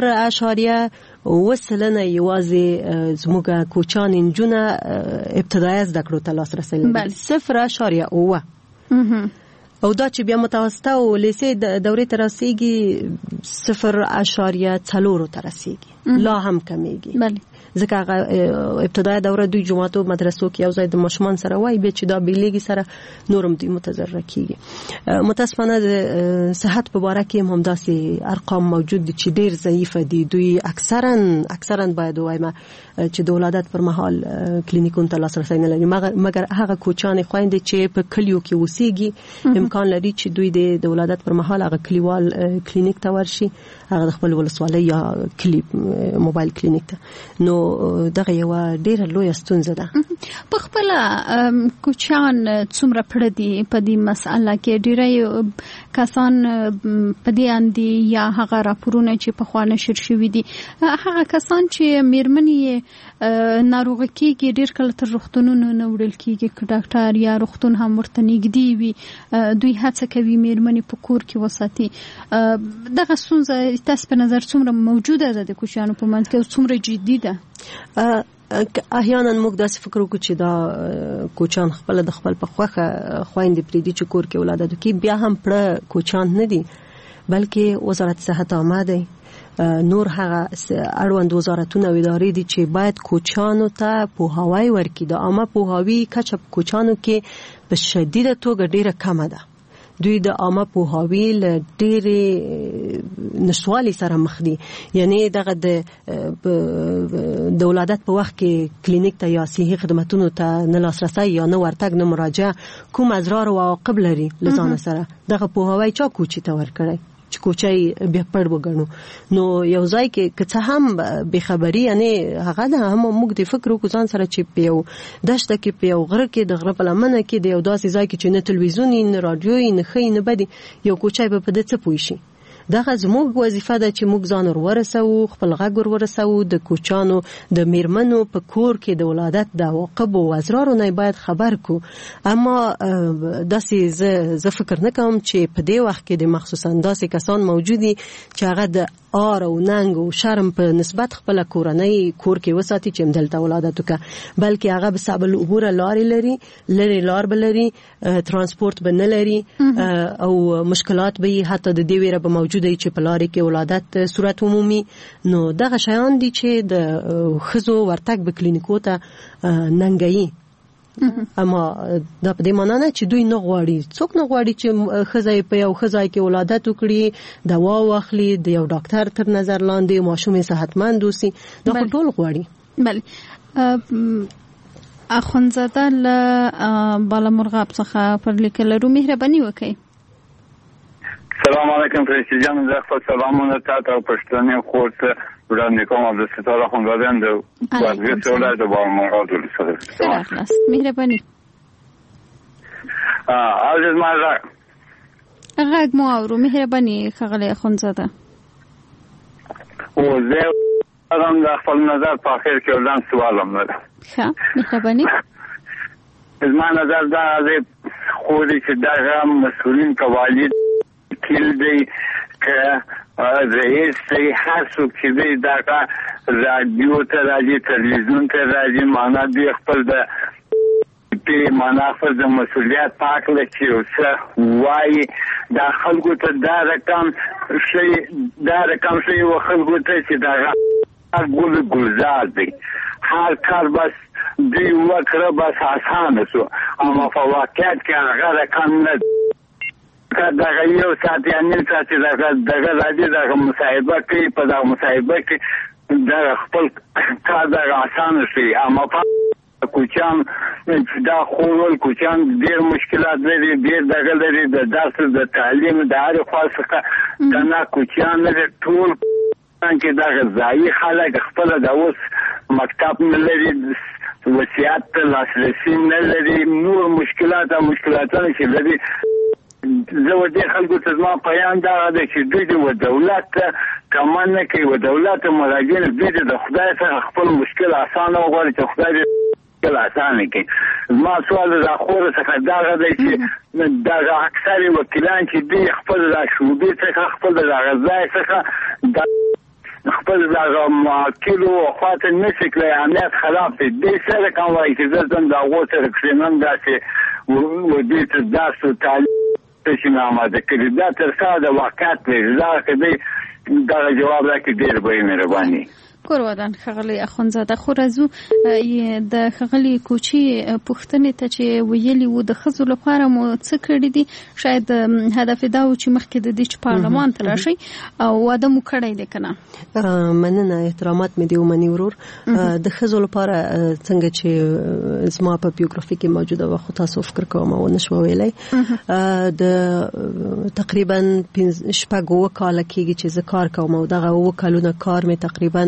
0.7% یوازې زموږ کوچان نجونه ابتدایي زده کړو ته لاسرسی لري. 0.8 او دا چې بیا متوسطه او لیسې دورې ته رسیږي 0.4 ته رسیږي، لا هم کمیږي. بله ځکه هغه ابتدایي دوره دوی جماعتو مدرسو کې یو ځای د ماشومان سره وای بیا چې دا بیلیږي سره نورم دوی متضرر کیږي. متاسفانه د صحت په باره کې هم داسې ارقام موجود دي چې ډیر ضعیفه دي. دوی اکثرا باید وایم چې د ولادت پر مهال کلینیکونو ته لاسرسی نه لري، مګر هغه کوچانې خویندې چې په کلیو کې اوسېږي امکان لري چې دوی د ولادت پر مهال هغه کلیوال کلینیک ته ورشي، هغه د خپل ولسوالۍ یا کلی موبایل کلینیک ته. نو دغه یو ډیره لویه ستونزه ده. په خپل کوچان څومره پړه دي په دې مسأله کې؟ ډیره کسان په دې اندي یا هغه راپورونه چې په خوا نشر شوي دي، هغه کسان چې میرمنې ناروغه کېږي ډیر کله تر روغتونونو نه وړل کېږي که ډاکټر یا روغتون هم ورته نږدې وي، دوی هڅه کوي میرمنې په کور کې وساتي. دغه ستونزه تاسو په نظر څومره موجوده ده د کوچانو په منځ کې او څومره جدي ده؟ احیانا موږ داسې فکر وکړو چې دا کوچان خپل د خپل په خوخه خويندې پریدي چې کور کې ولادت کوي، بیا هم پړه کوچان نه دي بلکې وزارت صحت آماده نور هغه اړوند وزارتونه او ادارې دي چې باید کوچانو ته پوهاوی ورکړي. د عامه پوهاوی کچه په کوچانو کې په شدیده توګه ډیره کمه ده. دوی د عامه پوهاوی له ډېرې نشوالي سره مخ دي. یعنی دغه د ولادت په وخت کې کلینیک ته یا صحي خدماتونو ته نه لاسرسی یا نه ورتګ نه مراجعه کوم اضرار او عواقب لري لزان سره. دغه پوهاوی چا کوچی ته ورکړي چې کوچي بیا پړ وګڼو. نو یو ځای کې که څه هم بې خبري یعنی هغه ده هم موږ د فکر وکړو ځان سره چې په یو دشته کې په یو غره کې د غره په لمنه کې د یو داسې ځای کې چې نه تلویزیون نه رادیو نه خې نه بدی یو کوچي په دې څه پوي شي. دغه زموږ وظیفه ده چې موږ ځان ورسو، خپل غږ ورسو، د کوچانو د میرمنو په کور کې د ولادت د عواقب او اضرارو نه باید خبر کو. اما داسې زه فکر نه کوم چې په دې وخت کې د مخصوصا داسې کسان موجودي چې هغه د آر او ننګ او شرم په نسبت خپل کورنۍ کور کې وساتي چې مدلته ولادت وکړي، بلکې هغه به سبل عبور لارې لري لار بلري، ترانسپورت به نه لري او مشکلات به حتی د دې ویره به موجود دی چې په لارې کې ولادت صورت عمومي. نو دغه شیان دي چې د ښځو ورتګ به کلینیکو ته ننګوي. اما دا په دې معنی نه چې دوی نه غواړي، څوک نه غواړي چې ښځه په یو ځای کې ولادت وکړي، دوا واخلي، د یو ډاکټر تر نظر لاندې ماشوم صحتمند اوسي، دا ټول غواړي. بله اخوندزاده له بالامرغاب څخه پر لیکل لرو، مهرباني وکړئ. سلام علیکم پرنسي جان، زه خپل سلامونه تاسو او پښتنې خور ته وړاندې کوم. د ستاره خوندادان د وزیر ولایت د بالامرغاب ولسوالۍ سره مهرباني. عزیز ما غږ مو اورو، مهرباني ښاغلی اخوندزاده. او زه هم د خپل نظر په اخر کې ولدان سوالم لرم. ښه مهرباني. زما نظر دا دی خو دې چې دغه مسؤلین کوالي کېل دی که رئیس دی هر څوک چې دی دغه رادیو ته راځي، تلویزیون ته راځي، معنا دی خپل د معنا خپل د مسؤلیت پاک لکه یو څه وایي دا خلکو ته دا رقم شي و خلکو ته چې دغه گلزار دی هر کار بس دی وکړه بس آسانه شو. اما په واقعیت کې هغه رقم نه دغه یو ساعت یا نیم ساعت دغه راځي دغه مصاحبه کوي، په دغه مصاحبه کې دغه خپل کار دغه آسانه شي. اما په کوچان دا خورول کوچان ډېر مشکلات لري، ډېر دغه لري د درس د تعلیم د هرې خوا څخه کنه کوچان لري. ټول کې دا غذایي خلک خپل د اوس مکتب نه لري، وصیت ته لاسرسی نه لري، نور مشکلاتونه چې لري. زه و دې خلکو ته زما پیام دا دی چې دوی د دولت کمان نه کوي، و دولت مراجعین دوی د خدای څخه خپل مشکل اسانه وغواړي چې خدای دې مشکل اسانه کړي. زما سوال د اخور څخه دا دی چې دا اکثر وکیلان چې دوی خپل د شعبې څخه خپل د غذای څخه خپل د موکلو خاطر نشي کړی امنیت خلاف دې سره کوم وایي چې زه دا غوښتل کړم داسې و دې ته داسې تعلیم چې نامه کړی دا تر څو د واقعیت دا کدی دا جواب راکړي ډېر به مهرباني. کورودان خغلی اخونزاده خو راځو د خغلی کوچی پښتنې ته چې ویلي وو د خزو لپاره مو څه کړی دي، شاید هدف دا و چې مخکې د دې پارلمان ته راشي او واده مو کړی دی کنه. مننه، احترامات مې دی ومني ورور. د خزو لپاره څنګه چې زما په بیوګرافي کې موجوده و خو تاسو فکر کوم او نشو ویلای د تقریبا 5 کال کېږي چې زه کار کوم او دغه 2 کالونه کار مې تقریبا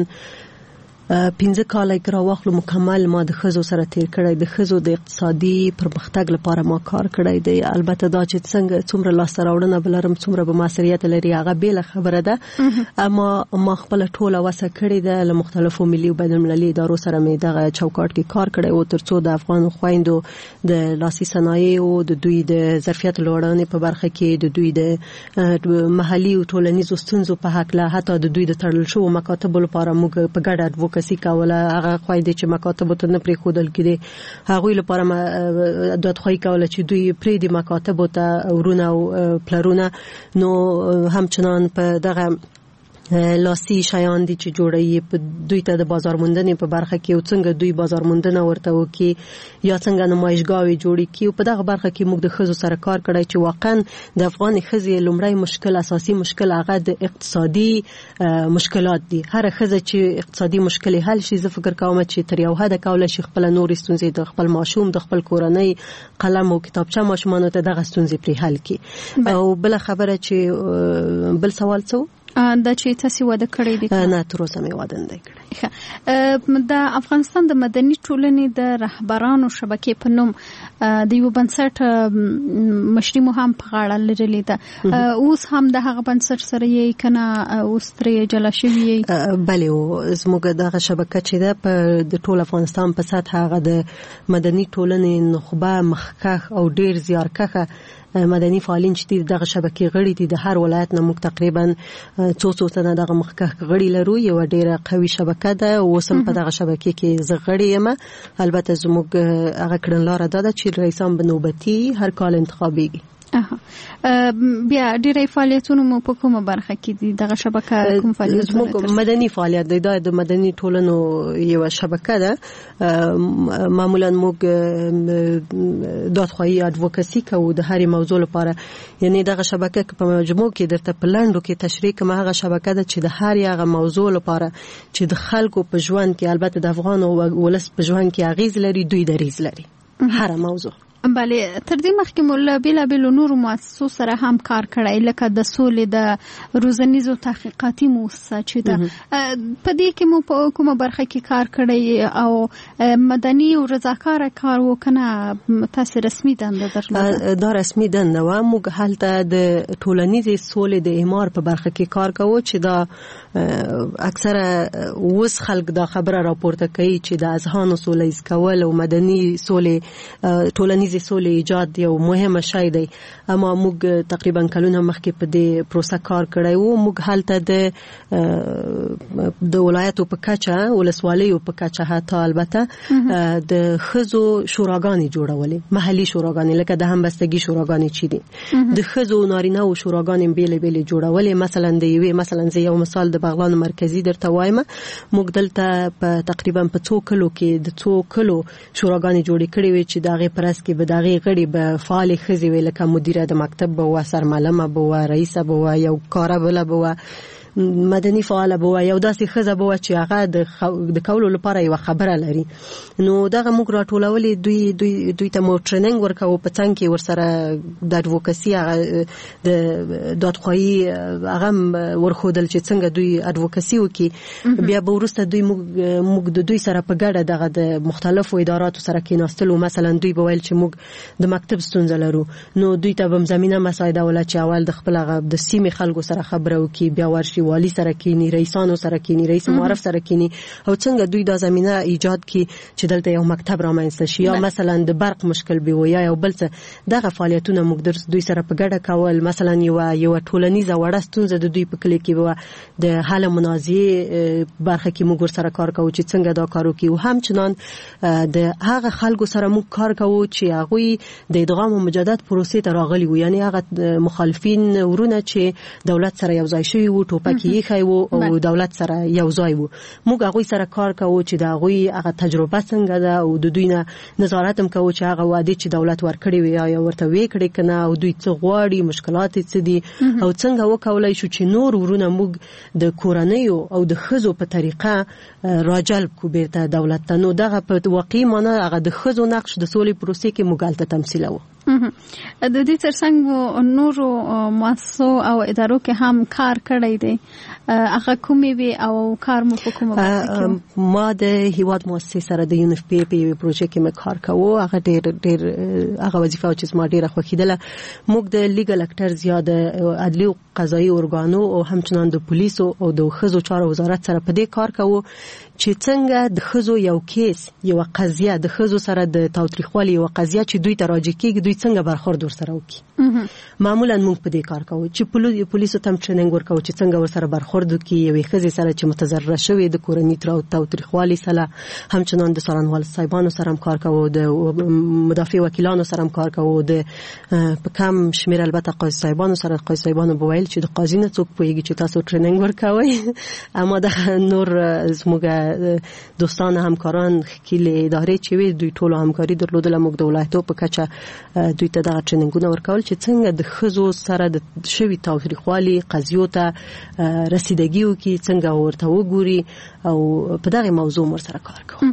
15 کال کې راوخلو مکمل ما د خزو سره تیر کړی، د خزو د اقتصادي پرمختګ لپاره ما کار کړی دی. البته دا چې څنګه څومره لاسته راوړنه بلرم څومره به مسؤلیت لري هغه بیل خبره ده، اما ما خپل ټوله وسه کړی ده له مختلفو ملي او بین المللي ادارو سره مې دغه چوکاټ کې کار کړی او ترڅو د افغان خويندو د لاسي صنایعو د دوی د ظرفیت لوړانې په برخه کې د دوی د محلي او ټولنیزو ستونزو په حق له حتی د دوی د تړل شو مکاتب لپاره موږ په ګډه ادوکسي کوله. هغه خوایندې چې مکاتب ته نه پرې خودل کړي هغه لپاره دادخواهی کوله چې دوی پرې د مکاتب ته ورونه او پلرونه نو همچنان په دغه لاسي شیان دي چې جوړي په دوی ته د بازار موندنې په برخه کې او څنګه دوی بازار موندنه ورته وکي یا څنګه نمایشګاوي جوړي کی او په دغه برخه کې موږ د خزو سره کار کړی چې واقعا د افغان خزې لومړی مشکل اساسي مشکل هغه د اقتصادي مشکلات دي. هر خزه چې اقتصادي مشکل حل شي زه فکر کوم چې تر یو حد کوله شي خپل نور ستونزې د خپل ماشوم د خپل کورنۍ قلم او کتابچه ماشومان ته دغه ستونزې پرې حل کی. او بل خبره چې بل سوال څه دا چې تاسو واده کړی دی؟ نه تر اوسه مې واده نه کړی. د افغانستان د مدني ټولنې د رهبرانو شبکې په نوم د یو بنسټ مشري مو هم په غاړه لرلې ده، اوس هم د هغه بنسټ سره یې کنه اوس ترې جلا شوی یې؟ بله، زموږ دغه شبکه چې ده په د ټول افغانستان په سطح هغه د مدني ټولنې نخبه مخکخ او ډیر زیارکخه مدني فعالین چې دغه شبکې غړي دي د هر ولایت نه موږ تقریبا څو تنه دغه مخکخ غړي لرو. یو ډیره قوي شبکه ده او سم په دغه شبکې کې زه غړي یم. البته زموږ هغه کړنلاره ده چې رئیسان بنوبتي هر کال انتخابيږي. بیا ډیری فعالیتونه مو په کومه برخه کې دي دغه شبکه کوم فعالیتونه؟ مدني فعالیت دی، دا د مدني ټولنو یو شبکه ده. معمولا موږ دادخواهی ادوکسي کوو د هرې موضوع لپاره، یعنی دغه شبکه په مجموع کې درته په لنډو کې تشریح کوم هغه شبکه ده چې د هر هغه موضوع لپاره چې د خلکو په ژوند کې البته د افغان ولس په ژوند کې اغیز لري دوی دریز لري هر موضوع. بله، تر دې مخکې مو له بیلابیلو نورو مؤسسو سره هم کار کړی لکه د سولې د روزنیزو تحقیقاتي مؤسسه چې ده، په دې کې مو په کومه برخه کې کار کړی او مدني او رضاکاره کار وکنه تاسو رسمي دنده درلوده؟ دا رسمي دنده و. موږ هلته د ټولنیزې سولې د اعمار په برخه کې کار کوو چې دا اکثره وس خلک دا خبره راپورته کوي چې د اذهان سولې کول او مدني سولې ټولنیز سولې ایجاد یو مهمه شی دی، اما موږ تقریبا کلونه مخکې په دې پروسه کار کړی وو. موږ هلته د ولایتو په کچه ولسوالیو په کچه حتی البته د خزو شوراګانې جوړولې، محلي شوراګانې لکه د همبستګي شوراګانې چې دي د خزو نارینه او شوراګانې بیل جوړولې. مثلا د یوې مثلا زه یو مثال د بغلان مرکزی درته وایم، موږ دلته په تقریبا په 2 کلو کې د 2 کلو شوراګانې جوړې کړې وې چې دغه پرس کې به دغه غړي به فعال خزي ویل کوم مدیره د مکتب به و سرمعلمه به و رئیسه به و یو کاربله به و مدني فعال به یو داسې خزه به چې هغه د کولو لپاره یو خبره لري. نو دغه موږ راټولولې دوی ته مو ټریننګ ورکاو په څنګه کې ورسره د اډوکاسي هغه د دادخواهي هغه ورخودل چې څنګه دوی اډوکاسي وکي. بیا به وروسته دوی موږ د دوی سره په ګډه دغه د مختلفو اداراتو سره کېناستلو. مثلا دوی به ویل چې موږ د مکتب ستونزه لرو، نو دوی ته به زمينه مساعده ولا چې اول د خپل هغه د سیمې خلکو سره خبرو کې، بیا ورشي والی سره کېنی، رئیسانو سره کېنی، رئیس معرف سره کېنی، او څنګه دوی دا زمينه ایجاد کی چې دلته یو مکتب رامنځته شي. یا مثلا د برق مشکل به وي یا یو بل څه، دغه فعالیتونه موږ دوی سره په ګډه کول. مثلا یو ټولنیزه وړه ستونزه د دوی په کلی کې و د حل منازعه برخه کې موږ سره کار کوو چې څنګه دا کار وکړو. همچنان د هغه خلکو سره موږ کار کوو چې هغه د ادغام او مجدد پروسې ته راغلي وو، یعنی هغه مخالفین ورونه چې دولت سره یو ځای شوی وو، ټوپک یې خای وو او دولت سره یو ځای وو. موږ هغه سره کار کوو چې دا هغه تجربه څنګه ده او د دوی نه نظارت هم کوو چې هغه وعده چې دولت ورکړي وي یا ورته وکړي کنه، او دوی څه غواړي، مشکلات څه دي، او څنګه وکولای شو چې نور ورونه موږ د کورنیو او د خزو په طریقه راجلب کو بیرته دولت ته. نو دغه په واقعي معنی هغه د خزو نقش د سولې پروسې کې مګالته تمثیلوي. د دې ترڅنګ نورو مؤسسو او ادارو کې هم کار کړی دی، هغه کومې وی او کار مو په کومه باندې؟ ما د هیواد مؤسسې سره د یونف پی په پروژه کې مې کار کوو. هغه ډېر هغه وظیفه چې ما ډېره خوښیدله. موږ د لیګل اکټرز یا د عدلي او قضایي ارګانو او همچنان د پولیسو او د خزو چارو وزارت سره په دې کار کوو چې څنګه د خزو یو کیس، یو قضیه د خزو سره د تاوتریخوالي یو قضیه چې دوی ته راځي کېږي، دوی څنګه برخورد ورسره وکړي. معمولا موږ په دې کار کوو چې پولیسو ته ټریننګ ورکوو چې څنګه ورسره برخورد وکړي. یوې ښځې سره چې متضرره شوې د کورني تاوتریخوالي سره، همچنان د څارنوال صاحبانو سره هم کار کوو، د مدافع وکیلانو سره هم کار کوو، د په کم شمیر البته قاضي صاحبانو سره. قاضي صاحبانو بویل چې د قاضي نه څوک پوهیږي چې تاسو ټریننګ ورکوي. اما د نور زموږ دوستان همکاران خپل ادارې چې وي دوی ټول همکاري درلودله. موږ د ولایتو په کچه دوی ته دغه ټریننګونه ورکول چې څنګه د خزو سره د شوی تاوتریخوالي قضیو ته رسیدګي وکړي، څنګه ورته وګوري، او په دغه موضوع مر سره کار کوو.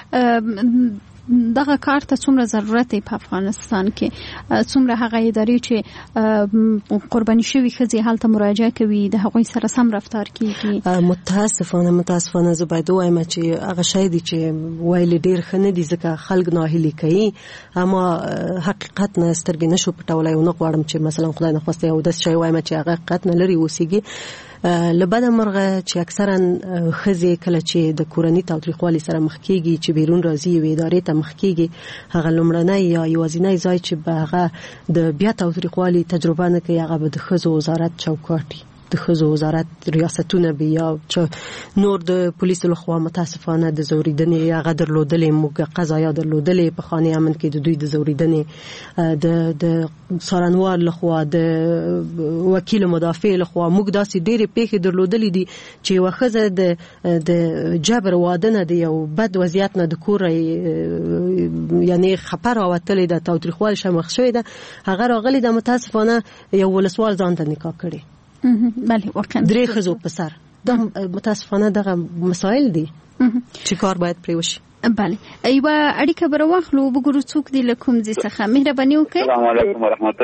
دغه کار ته څومره ضرورت دی په افغانستان کې؟ څومره هغه ادارې چې قرباني شوي ښځې هلته مراجعه کوي د هغوی سره سم رفتار کیږي؟ متاسفانه زه باید ووایم چې هغه شی دی چې ویل ډېر ښه نه دي، ځکه خلک ناهیلي کوي. اما حقیقت نه سترګې نشو پټولی، او نه غواړم چې مثلا خدای نخواسته یو داسې شی ووایم چې هغه حقیقت نه لري اوسېږي. لبده مرغه چې اکثرا ښځې کله چې د کورني تاوتریخوالي سره مخ کېږي، چې بیرون راځي یوې ادارې ته مخ کېږي، هغه لومړنی یا یوازینی ځای چې به هغه د بیا تاوتریخوالي تجربه نه کوي هغه به د ښځو وزارت چوکاټ، د ښځو وزارت ریاستونه به یا نور د پولیسو لخوا متاسفانه د زوریدنې هغه درلودلې. موږ قضایا درلودلې په خانه امن کې د دوی د زوریدنې د څارنوال لخوا، د وکیل مدافع لخوا. موږ داسې ډېرې پیښې درلودلې دي چې یوه ښځه د جبر واده نه، د یو بد وضعیت نه د کوره یعنې خپه راوتلې ده، تاوتریخوالي مخ شوې ده، هغه راغلې ده، متاسفانه یو ولسوال ځان ته نکاح کړي. بله واقعا 3 ښځو په سر. دا متاسفانه دغه مسائل دي چې کار باید پرې وشي. بله یوه اړیکه به راواخلو، وګورو څوک دی له کوم ځای څخه. مهرباني وکړئ. السلام علیکم ورحمت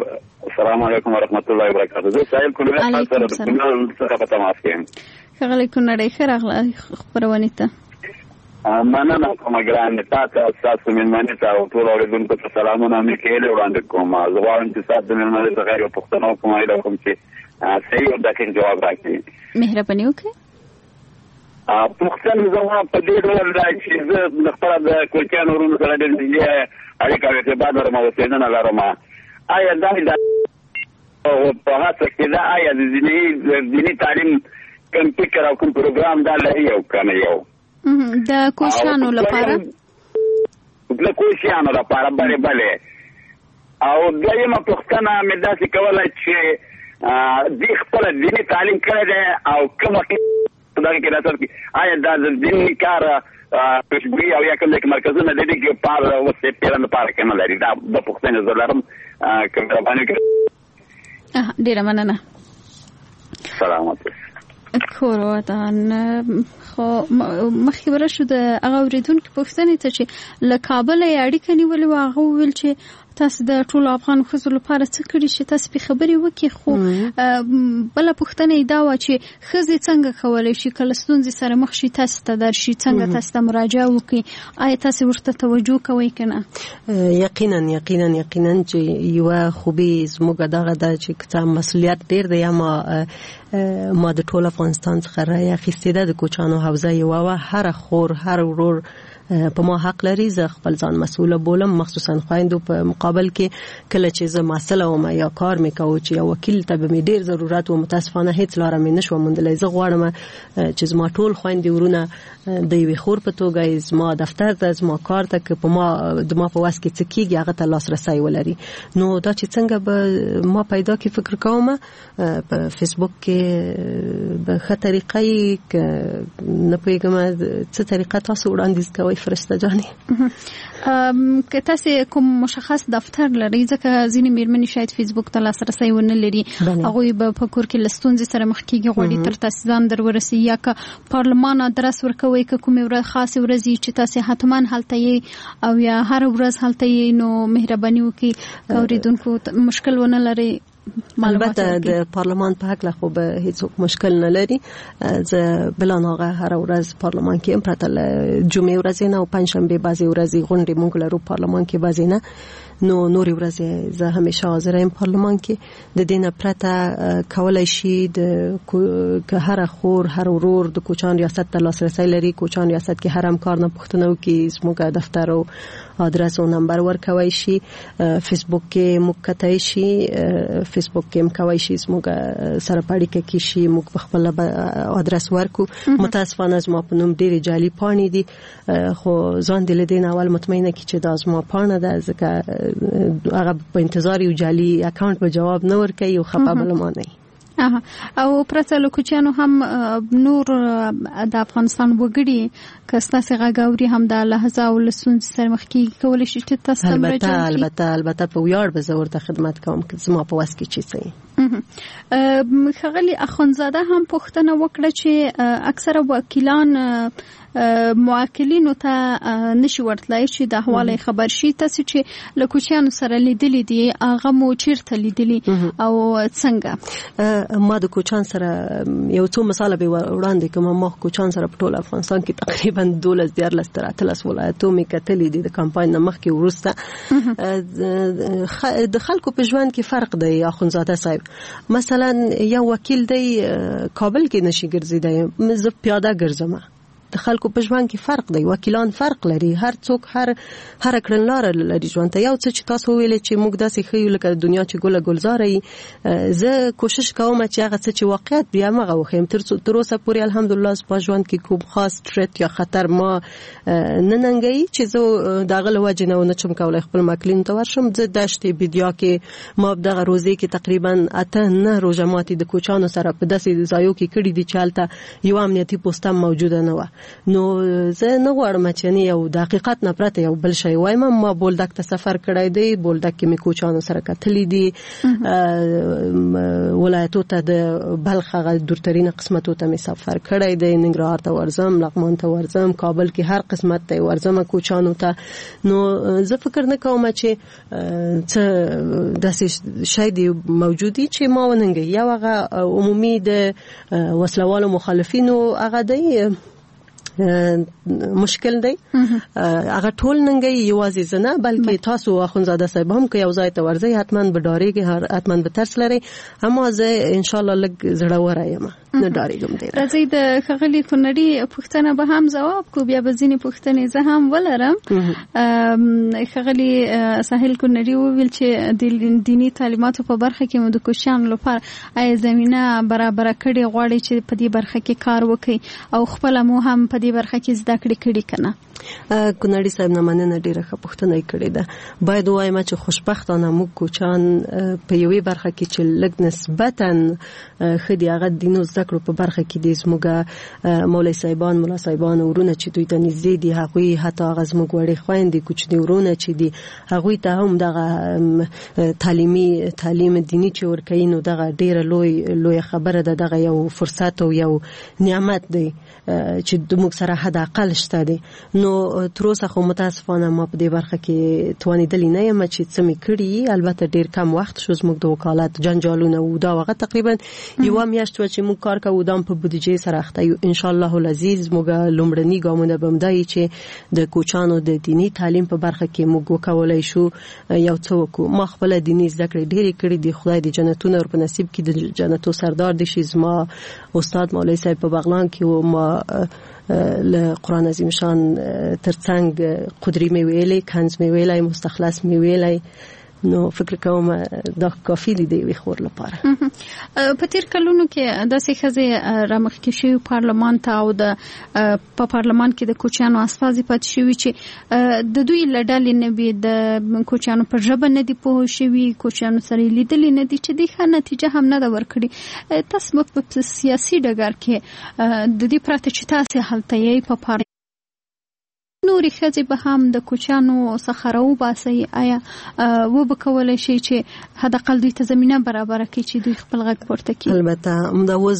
الله وبرکاته. زه سایل کونړ سره د کونړ څخه په تماس کې یم. ښاغلی کونړی ښه راغلی خپرونې ته. مننه کومه ګرانه، تاسو تاسو مېلمانه ته او ټول اوریدونکو ته سلامونه مې کېله وړاندې کوم. زه غواړم چې تاسو مېلمانه څخه یو پوښتنه کوم ایله کوم چې صحیح او دقیق جواب راکړي. مهرباني وکړئ. پوښتنه زما په دې ډول ده چې زه د خپل د کوچیانو ورونو سره ډېر نږدې اړیکه او ارتباط لرم او څېړنه لرم. آیا دا په هڅه کې ده، آیا د دیني تعلیم کوم فکر او کوم پروګرام دا لري او که نه یو د کوچیانو لپاره؟ د کوچیانو لپاره بلې. او دویمه پوښتنه مې داسې کوله چې دوی خپله دیني تعلیم کړی دی او کومه دغه کې راتل کې آیا دا د دیني کار خوشبويي او یا کوم د مرکزونه د دې کې پار وسې پیران لپاره کې نه لري؟ دا د پوښتنې زه لرم. کوم باندې ډیره مننه. سلامات. کور ودان خو مخکې ورشو د هغه اوریدونکو پوښتنې ته چې له کابل یې اړیکه نیولې وه هغه وویل چې تاسو د ټولو افغان ښځو لپاره څه کړي چې تاسو پې خبرې وکړي خو بله پوښتنه یې دا وه چې ښځې څنګه کولی شي کله ستونزې سره مخ شي تاسو ته درشي څنګه تاسو ته مراجعه وکړي آیا تاسو ورته توجه کوئ که نه یقینا چې یوه خوبي زموږ دغه ده چې که مسؤلیت ډېر دی اما ما د ټول افغانستان څخه رایه اخیستې ده د کوچانو حوزه یوه وه هر خور هر ورور په ما حق لري زه خپل ځان مسؤله بولم مخصوصا خویندو په مقابل کې کله چې زه مسله وم یا کار مې کوو چې یو وکیل ته به مې ډېر ضرورت و متاسفانه هیڅ لاره مې نشوه موندلی زه غواړم چې زما ټول خویندې ورونه د یوې خور په توګه زما دفتر ته زما کار ته که د ما په وس کې څه کېږي هغه ته لاسرسی ولري نو دا چې څنګه به ما پیدا کې فکر کوم په فیسبوک کې به ښه طریقه یې که نه پوهېږم څه طریقه تاسو وړاندیز کوئ فرشته جانې که تاسو کوم مشخص دفتر لري ځکه ځینې میرمنې شاید فیسبوک ته لاسرسی ونه لري هغوی به په کور کې له ستونزې سره مخ کېږي غواړي تر تاسو ځان در ورسي یا که پارلمان ادرس ورکوئ که کومې خاصې ورځې چې تاسو حتما هلته یې او یا هر ورځ هلته یې نو مهرباني وکړئ که اورېدونکو مشکل ونه لري البته د پارلمان په حق له خو به هیڅ مشکل نه لري زه بلا ناغه هر ورځ پارلمان کې پرته له جمعې ورځې نه او پنجشنبه بعضې ورځې غونډې مونږ لرو پارلمان کې بعضې نه نو نورې ورځې زه همیشه حاضره یم پارلمان کې د دې نه پرته کولی شي که هر خور هر ورور د کوچان ریاست ته لاسرسی لري کوچان ریاست کې هر همکار نه پوښتنه وکړي زموږ دفتر او آدرس او نمبر ورکوی شي فیسبوک کې موږ کتای شي فیسبوک کې هم کوی شي زموږ سره په اړیکه کې شي موږ په خپل آدرس ورکو متاسفانه زما په نوم ډېرې جعلي پاڼې دي خو ځان دې له دې نه اول مطمئنه کړي چې دا زما پاڼه ده ځکه هغه په انتظار یو جعلي اکاونټ به جواب نه ورکوي او خفه به له ما نه او پرته له کوچیانو هم نور د افغانستان وګړي که ستاسې غږ اوري هم د لحظه او له ستونزې سره مخ کېږي کولی شي چې تاسو ته مراجعه وکړي البته په ویاړ به زه ورته خدمت کوم که زما په وس کې چې څه ښاغلي اخندزاده هم پوښتنه وکړه چې اکثره وکیلان معاقلینو ته نشي ورتلای چې د احوال خبر شي تاسو چې له کوچیانو سره لیدلی دي هغه مو چیرته لیدلی او څنګه ما د کوچان سره یو څو مثال به وړاندې کوم ما کوچان سره په ټول افغانستان کې تقریبا 12 تر 13 ولایتو مې کتلې دي د کمپاین نه مخکې وروسته د خلکو په ژوند کې فرق دی اخندزاده صاحب مثلا یو وکیل دی کابل کې نشي ګرځیدای زه پیاده ګرځم د خلکو په ژوند کې فرق دی وکیلان فرق لري هر څوک هر کړنلاره لري ژوند ته یو څه چې تاسو ویلې چې موږ داسې ښیو لکه دنیا چې ګله ګلزاره وي زه کوشش کوم چې هغه څه چې واقعیت بیا مغه وخیم تر اوسه پورې الحمدلله په ژوند کې کوم خاص ټریټ یا خطر ما نه ننګي چې زه دغه له وجې نه نشم کولای خپل ماکلین ته ورشم زه داشتې ویډیو کې ما دغه روزي کې تقریبا 8 روزه ماتي د کوچانو سره په داسې ځایو کې کړي دي چې هلته یو امنیتي پوسټ هم موجوده نه و نو زه نه غواړم چې یو د حقیقت نه پرته یو بل شی وایم ما بولدک ته سفر کړی دی بولدک کې مې کوچانو سره کتلې دي ولایتو ته د بلخ هغه دورترینه قسمتو ته مې سفر کړی دی ننګرهار ته ورځم لغمان ته ورځم کابل کې هر قسمت ته ورځم کوچانو ته نو زه فکر نه کوم چې څه داسې شی دی موجودي چې ما وننګي یو هغه عمومي د وسلوالو مخالفینو هغه دی مشکل دی هغه ټول ننګي یوازې زنه بلکې تاسو اخندزاده صاحب هم که یو ځای ته ورځي حتما به ډاریږي حتما به ترس لري اما زه ان شاء الله لږ زړه ورایم نه ډاریږم دی راځي د خغلی کونړي پوښتنه به هم جواب کو بیا به ځینې پوښتنې زه هم ولرم خغلی ساحل کونړي وویل چې د دینی تعلیماتو په برخه کې مو د کوشانو لپاره آیا زمينه برابر کړي غواړي چې په دې برخه کې کار وکړي او خپل مو هم په دې برخه کې زده کړې کنه کونړي صاحب نه مننه ډیره ښه پوښتنه کړې ده باید وایم چې خوشبختانه موږ کوچان په یوې برخه کې چې لږ نسبتاً خدي هغه دینو زده کړو په برخه کې د زموږ مولوي صاحبان ملا صاحبان ورونه چې دوی ته نږدې دي هغوی حتی هغه زموږ وړې خویندې کوچني ورونه چې دي هغوی ته هم دغه تعلیم دیني چې ورکوي نو دغه ډیره لوی خبره ده دغه یو فرصت او یو نعمت دی چې موږ سره حد اقل شته دي نو تر اوسه خو متاسفانه ما په دې برخه کې توانېدلې نه یم چې څه مې کړي البته ډیر کم وخت شو زموږ د وکالت جنجالونه و دا وغه تقریبا یو میاشت چې موږ کار کوو دام په بودیجې سره اخته یو ان شاء الله العزیز موږ لومړني ګامونه بمدای چې د کوچانو د دینی تعلیم په برخه کې موږ وکولای شو یو څه وکړو ما خپل دینی زده کړې ډېرې کړې دي خدای دې جنتونه ور په نصیب کړي د جنتو سردار دي شي زما استاد مولوي صاحب په بغلان کې و ما له قرآن عظیم شان ترڅنګ قدری مې ویلې کنز مې ویلې مستخلص مې ویلې نو فکر کوم دا کافي دی وی خور لپاره په تیر کلونو کې د سیخزه رامخکې شوی پارلمان ته او د په پارلمان کې د کوچیانو استازي پات شوی چې د دوی لړل نه وي د کوچیانو په ژبه نه دی په شوی کوچیانو سره لیدل نه دي چې د ښه نتیجه هم نه دا ورکړي تاسو په سیاسي ډګر کې د دې پراته چې تاسو حالت یې په نوري خځې به هم د کوچانو څخه راوباسي آیا و به کولای شي چې حد اقل دوی ته زمينه برابر کړي چې دوی خپل غږ پورته کړي البته دا وز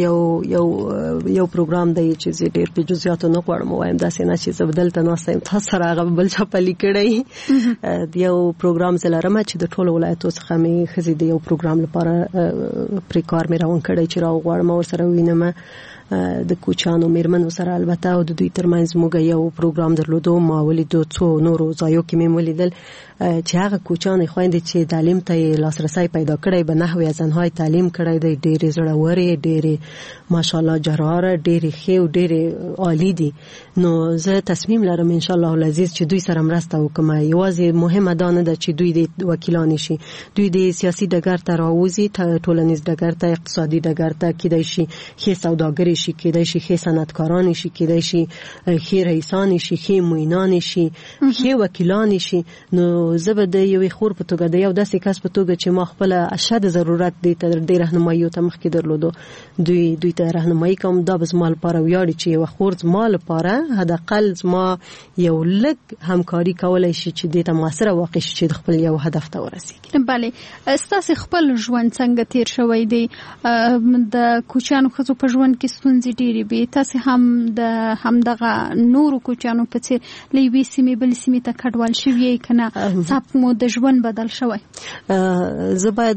موږ یو پروګرام دی چې ډېر په جزئیاتو نه غواړم وایم دا څنګه چې زبدل ته ناستم تاسو راغه بل چا پلي کړی یو پروګرام زلرم چې د ټولو ولایتو څخه می خځې دی یو پروګرام لپاره پری کار مې راون کړی چې راو غواړم ور سره وینم د کوچانو میرمنو سره البته او د دوی ترمنځ موږ یو پروګرام درلودو ما ولیدو څو نورو ځایو کې مې ولیدل چې هغه کوچانې خويندې چې تعلیم ته لاسرسي پیدا کړی به نحوی ازنهای تعلیم کړی دی ډېرې زړورې ډېرې ماشاءالله جراره ډېرې ښې او ډېرې عالی دي نو زه تصمیم لرم ان شاء الله العزیز چې دوی سره مرسته وکم یوازې مهمه ده نه چې دوی د وکیلان شي دوی د سیاسي ډګر ته راوځي ټولنیز ډګر ته اقتصادي ډګر ته کېدای شي ښې سوداګري شي کېدای شي ښې صنعتکاران شي کېدای شي ښې رئیسان شي ښې معینان شي ښې وکیلان شي نو زبر د یو خور په توګه د یو داسې کس په توګه چې ما خپل اشد ضرورت دی ته د راهنمایي ته مخکې درلودو دوی ته راهنمایي کوم دا به زما لپاره ویاړي چې یو خور زما لپاره حد اقل زما یو لږ همکاري کولای شي چې د ته موثره واقع شي چې خپل یو هدف ته ورسیږي بله ستاسو خپل ژوند څنګه تیر شوی دی د کوچانو خزو په ژوند کې ستونزې ډېرې به تاسو هم د همدغه نورو کوچانو په څیر لوي سیمې بل سیمې ته کډوال شوی کنه صاحب مو د ژوند بدل شوی زه باید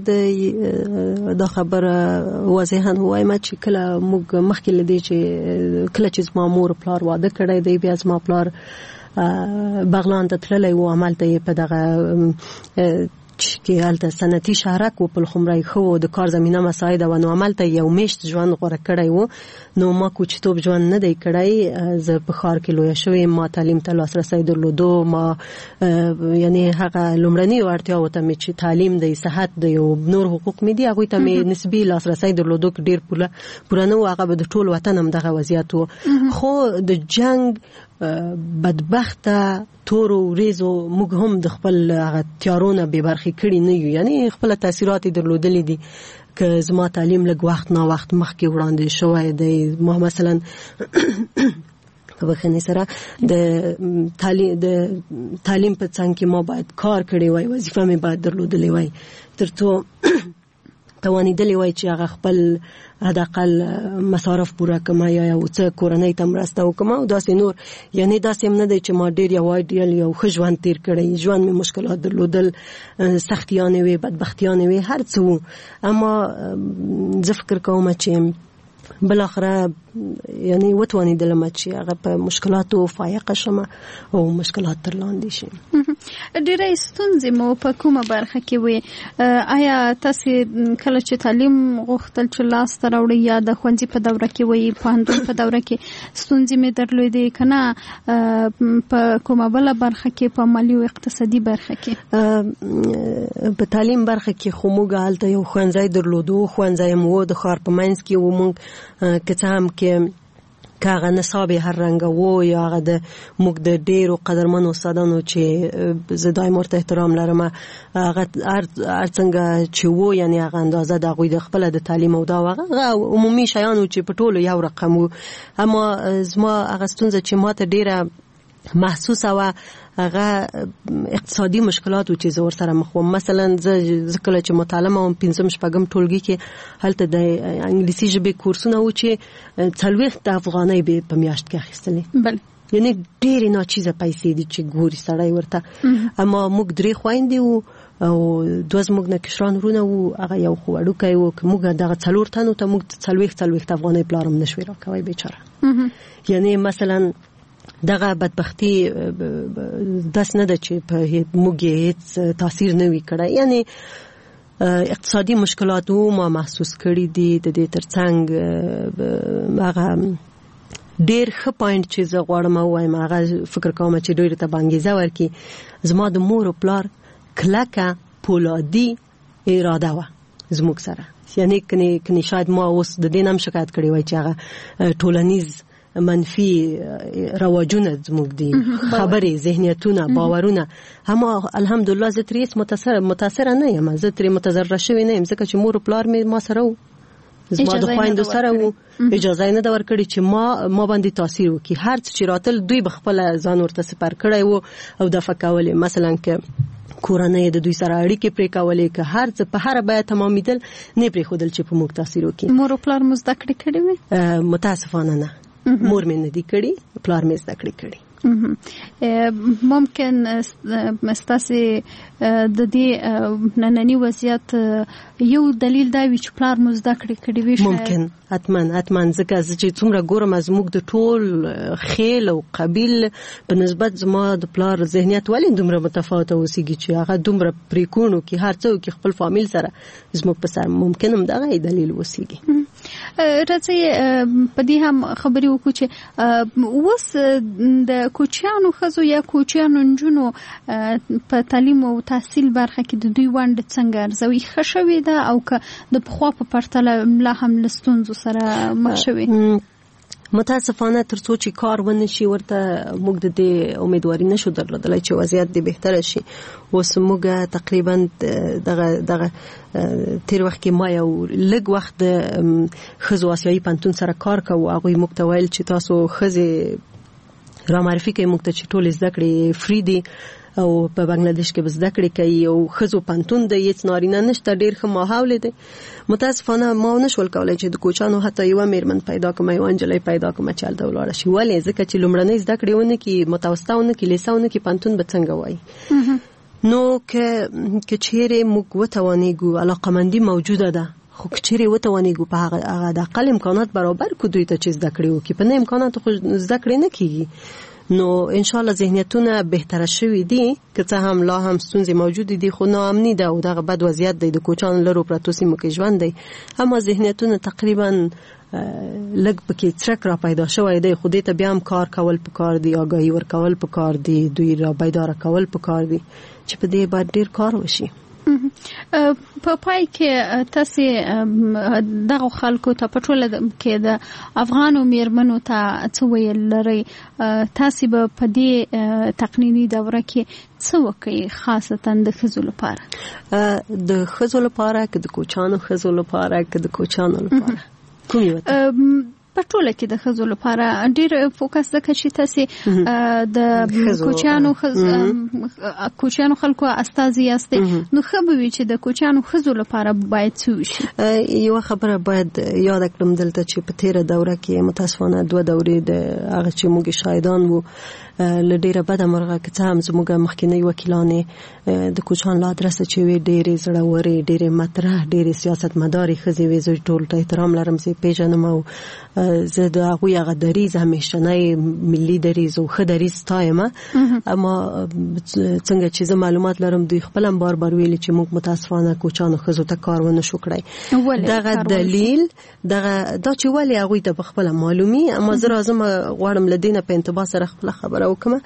دا خبره واضحا وایم چې کله موږ مخکې لدی چې کله چې زما مور پلار واده کړی دی بیا زما پلار بغلان ته تللی و عمل ته په دغه چې حالت صنعتي شهرک و په خمرای خو د کار زمينه مساعد و نو عمل ته یو میشت ژوند غوړه کړی و نو ما کوچتوب ژوند نه دی کړی زه په خار کې لوی شوې ما تعلیم ته لاسرسي درلودو ما یعنی هغه لومړنی ورتیا وته مې چې تعلیم دی صحت دی او نور حقوق مې دی هغه ته مې نسبی لاسرسي درلودو ډیر پوره نو هغه د ټول وطن هم دغه وضعیت و خو د جنگ بدبخته تورو ریزو موږ هم د خپل تیارونه به برخې کړي نه یو یعنی خپل تاثیرات درلودلې دي که زما تعلیم لږ وخت نه وخت مخکې وړاندې شوی دی ما مثلا په بخنه سره د تعلیم په څنګه کې ما باید کار کړی وای وظیفه مې باید درلودلې وای ترڅو توانیدلې وای چې هغه خپل حد اقل مصارف پورا کما یا څه کورنۍ ته مرسته وکم او داسې نور یعنی داسې نه دی چې ما ډیر یو ایډیال یو خجوان تیر کړی ژوند می مشکلات درلودل سختیانه وي بدبختیانه وي هر څه اما زه فکر کوم چې بل اخره یعنی وتوانی دلمه چې هغه په مشکلاتو فایقه شمه او مشکلات تر لاندې شي ډېرې ستونزې مو په کومه برخه کې وي آیا تاسو کله چې تعلیم غوښتل چې لاس ته راوړی یا د ښوونځي په دوره کې وي پوهنتون په دوره کې ستونزې مې درلودې کنه په کومه بل برخه کې په مالی او اقتصادي برخه کې په تعلیم برخه کې خو موږ حالت یو ښوونځي درلودو ښوونځي مو د خار په منځ کې و موږ که څه هم کې که هغه نصاب هر رنګ وو یا هغه د موږ د ډیرو قدرمنو استادانو چې زه دایم ورته احترام لرم هغه هر څنګه چې وو یعنی هغه اندازه د هغوی د خپله د تعلیم او دا هغه عمومي شیانو چې په ټولو یو رقم وو. اما زما هغه ستونزه چې ما ته ډیره محسوسه وه هغه اقتصادي مشکلات چې زه ورسره مخ وم. مثلا زه کله چې متعلمه وم 5-6 ټولګي کې هلته د انګلیسي ژبې کورسونه وو چې 40 افغانۍ به په میاشت کې اخیستلې. بله یعنی ډېرې ناچیزه پیسې دي چې ګوري سړی ورته. اما موږ 3 خویندې وو او 2 زموږ نه کشران ورونه وو، هغه یو خو وړوکی وو که موږ دغه 4 تنو ته موږ 40 افغانۍ پلار هم نشوی راکوی بیچاره. یعنی مثلا دغه بدبختی داس نه ده چې په موږ هیڅ تاثیر نه وي کړی. یعنی اقتصادي مشکلاتو ما محسوس کړي دي. د دې ترڅنګ هغه ډېر ښه پوینټ چې زه غواړم ووایم هغه فکر کوم چې ډېرو ته به انګېزه ورکړي. زما د مور او پلار کلکه پولادي اراده وه زموږ سره. یعنی کني شاید ما اوس د دې نه هم شکایت کړی وای چې هغه ټولنیز منفي رواجونه زموږ دي، خبرې، ذهنیتونه، باورونه. اما الحمدلله زه ترې متاثره نه یم، زه ترې متضرره شوې نه یم ځکه چې مور او پلار مې ما سره وو، زما د خویندو سره وو. اجازه نه ده ورکړې چې ما باندې تاثیر وکړي. هر څه چې راتل دوی به خپله ځان ورته سپر کړی وو او دفع کولې. مثلا که کورنۍ د دوی سره اړیکې پرې کولې، که هر څه په هره بیه تمامیدل، نه پرېښودل چې په موږ تاثیر وکړي. مور او پلار مو زده کړې کړې وې؟ متاسفانه نه، مور مې نه دي کړي، پلار مې زده کړې کړي. ممکن ستاسې د دې ننني وضعیت یو دلیل دا وي چې پلار مو زده کړې کړي وي؟ ممکن، حتما ځکه زه چې څومره ګورم زموږ د ټول خیل او قبیل په نسبت زما د پلار ذهنیت ولې دومره متفاوته اوسېږي چې هغه دومره پریکونو کې هر څه وکړي خپل فامیل سره زموږ په سر. ممکن هم دغه دلیل اوسېږي. راځئ په دې هم خبرې وکړو چې اوس د کوچیانو ښځو یا کوچیانو نجونو په تعلیم او تحصیل برخه کې د دوی ونډه څنګه ارزوي؟ ښه شوې ده او که د پخوا په پرتله لا هم له ستونزو سره مخ شوې؟ متاسفانه تر څو چې کار ونه شي ورته موږ د دې امیدواري نشو درلودلی چې وضعیت دې بهتره شي. اوس موږ تقریبا دغه تیر وخت کې ما یو لږ وخت د ښځو آسیایي پوهنتون سره کار کوو. هغوی موږ ته ویل چې تاسو ښځې را معرفي کوي موږ ته چې ټولې زده کړې فری دي او په بنگلاديش کې به زده کړې کوي او ښځو پوهنتون دی، هېڅ نارینه نشته، ډېر ښه ماحول دی. متاسفانه ما نشول کولی چې د کوچانو حتی یوه میرمن پیدا کړم، یوه نجلۍ پیدا کړم چې هلته ولاړه شي. ولې؟ ځکه چې لومړنۍ زده کړې ونه کړي، متوسطه ونه کړي، لیسه ونه کړي، پوهنتون به څنګه وایي؟ نو که چیرې موږ وتوانېږو، علاقمندي موجوده ده، خو که چیرې وتوانېږو په هغه د اقل امکانات برابر کړو دوی ته چې زده کړې وکړي. په نه امکاناتو خو زده کړې نه کېږي. نو انشاءالله ذهنیتونه بهتره شوي دي، که څه هم لا هم ستونزې موجودې دي، خو ناامني ده او دغه بد وضعیت دی، د کوچانو لرو پرتو سیمو کې ژوند دی. اما ذهنیتونه تقریبا لږ پکې څرک را پیدا شوی دی، خو دې ته بیا هم کار کول پکار دي، آګاهي ورکول پکار دي، دوی را بیداره کول پکار دي چې په دې باید ډېر کار وشي. په پای کې تاسې دغه خلکو ته په ټوله کې د افغانو میرمنو ته څه ویل لرئ؟ تاسې به په دې تقنیني دوره کې څه وکړئ خاصتا د ښځو لپاره؟ د ښځو لپاره که د کوچانو ښځو لپاره که د کوچانو لپاره کومې وته؟ په ټوله کې د ښځو لپاره ډېر فوکس ځکه چې تاسې د کوچیانو خلکو استازي یاستئ، نو ښه به وي چې د کوچیانو ښځو لپاره باید څه وشي؟ یوه خبره باید یاد کړم دلته چې په تیره دوره کې متاسفانه 2 دورې د هغه چې موږ شاهدان وو له ډېره بده مرغه که څه هم زموږ مخکینۍ وکیلانې د کوچیانو له ادرسه چې وې ډېرې زړورې، ډېرې مطرح، ډېرې سیاستمدارې ښځې وې. زه ټولو ته احترام لرم، زه یې پېژنم او زه د هغوی هغه دریځ همیشنی ملي دریځ او ښه دریځ ستایم. اما څنګه چې زه معلومات لرم دوی خپل هم بار بار ویلي چې موږ متاسفانه کوچانو ښځو ته کار ونه شو کړی. دغه دلیل دا چې ولې هغوی ته په خپله معلومي. اما زه راځم غواړم له دې نه په انتباه سره خپله خبره وکړم.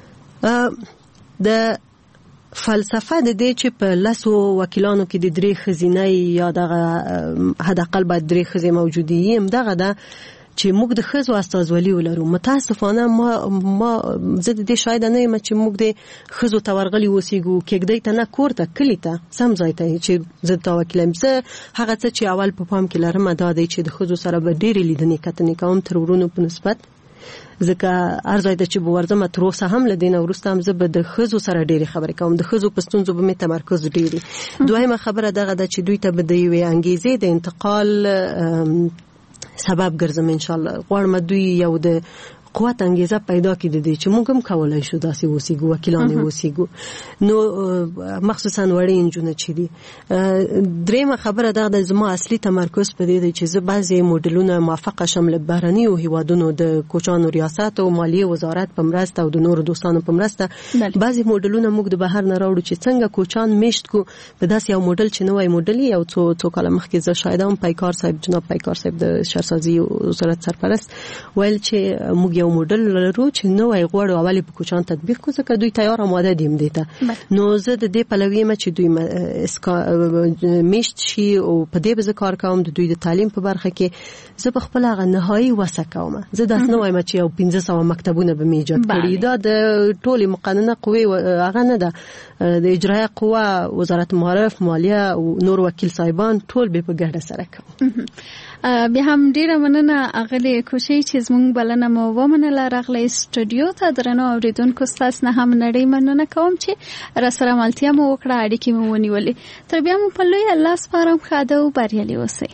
د فلسفه د دې چې په 10 وکیلانو کې د 3 ښځینۍ یا دغه حداقل باید 3 ښځې موجودې وي، همدغه ده چې موږ د ښځو استازولي ولرو. متاسفانه ما زه د دې شاهد نه یم چې موږ د ښځو ته ورغلي اوسېږو کېږدۍ ته نه کور ته کلي ته سم ځای ته چې زه ته وکیل یم. زه هغه څه چې اول په پام کې لرم دا دی چې د ښځو سره به ډېرې لیدنې کتنې کوم تر ورونو په نسبت، ځکه هر ځای ته چې به ورځم تر اوسه هم له دې نه وروسته هم زه به د ښځو سره ډېرې خبرې کوم، د ښځو په ستونزو به مې تمرکز ډېرې. دویمه خبره دغه ده چې دوی ته به د یوې انګیزې د انتقال سبب ګرځم انشاءالله. غواړم دوی یو د قوت انګیزه پیدا کړي دي چې موږ هم کولای شو داسې اوسېږو، وکیلان اوسېږو، نو مخصوصا وړې نجونې چې دي. درېمه خبره دا ده زما اصلي تمرکز په دې دی چې زه بعضې موډلونه موافقه شم له بهرنیو هیوادونو د کوچانو ریاست او مالیې وزارت په مرسته او د نورو دوستانو په مرسته بعضې موډلونه موږ د بهر نه راوړو چې څنګه کوچان میشت کو په داسې یو موډل چې نوی موډل یو څو کاله مخکې زه شاهد هم پیکار صاحب جناب پیکار صاحب د شهرسازي وزارت سرپرست ویل چې موږ یو موډل لرو چې نوی غواړو اول په کوچان تطبیق کو ځکه دوی تیار آماده دي دیتا. نو زه د دې پلوی ما چې دوی میشت شي او په دې به کار کوم د دوی د تعلیم په برخه کې زه په خپل هغه نهایی وسه کوم. زه داس نه وایم چې یو 1500 مکتبونه به میجاد کړي، دا د ټولي مقننه قوې هغه نه ده، د اجرایه قوه وزارت معارف مالیه او نور وکیل صاحبان ټول به په ګډه سره کوي. بیا هم ډیره مننه اغلی کوشي چې زموږ بلنه مو ومنله راغلی سټوډیو ته. درنو اوریدونکو ستاسو نه هم نړۍ مننه کوم چې را سره ملتیا مو وکړه، اړیکې مو ونیولې. تر بیا مو په لوی الله سپارم، ښه او بریالي اوسئ.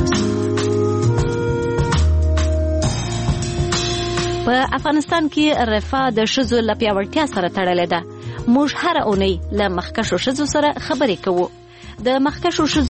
په افغانستان کې رفاه د ښځو له پیاوړتیا سره تړلې ده. موږ هره اونۍ له مخکښو ښځو سره خبرې کوو. د مخکښو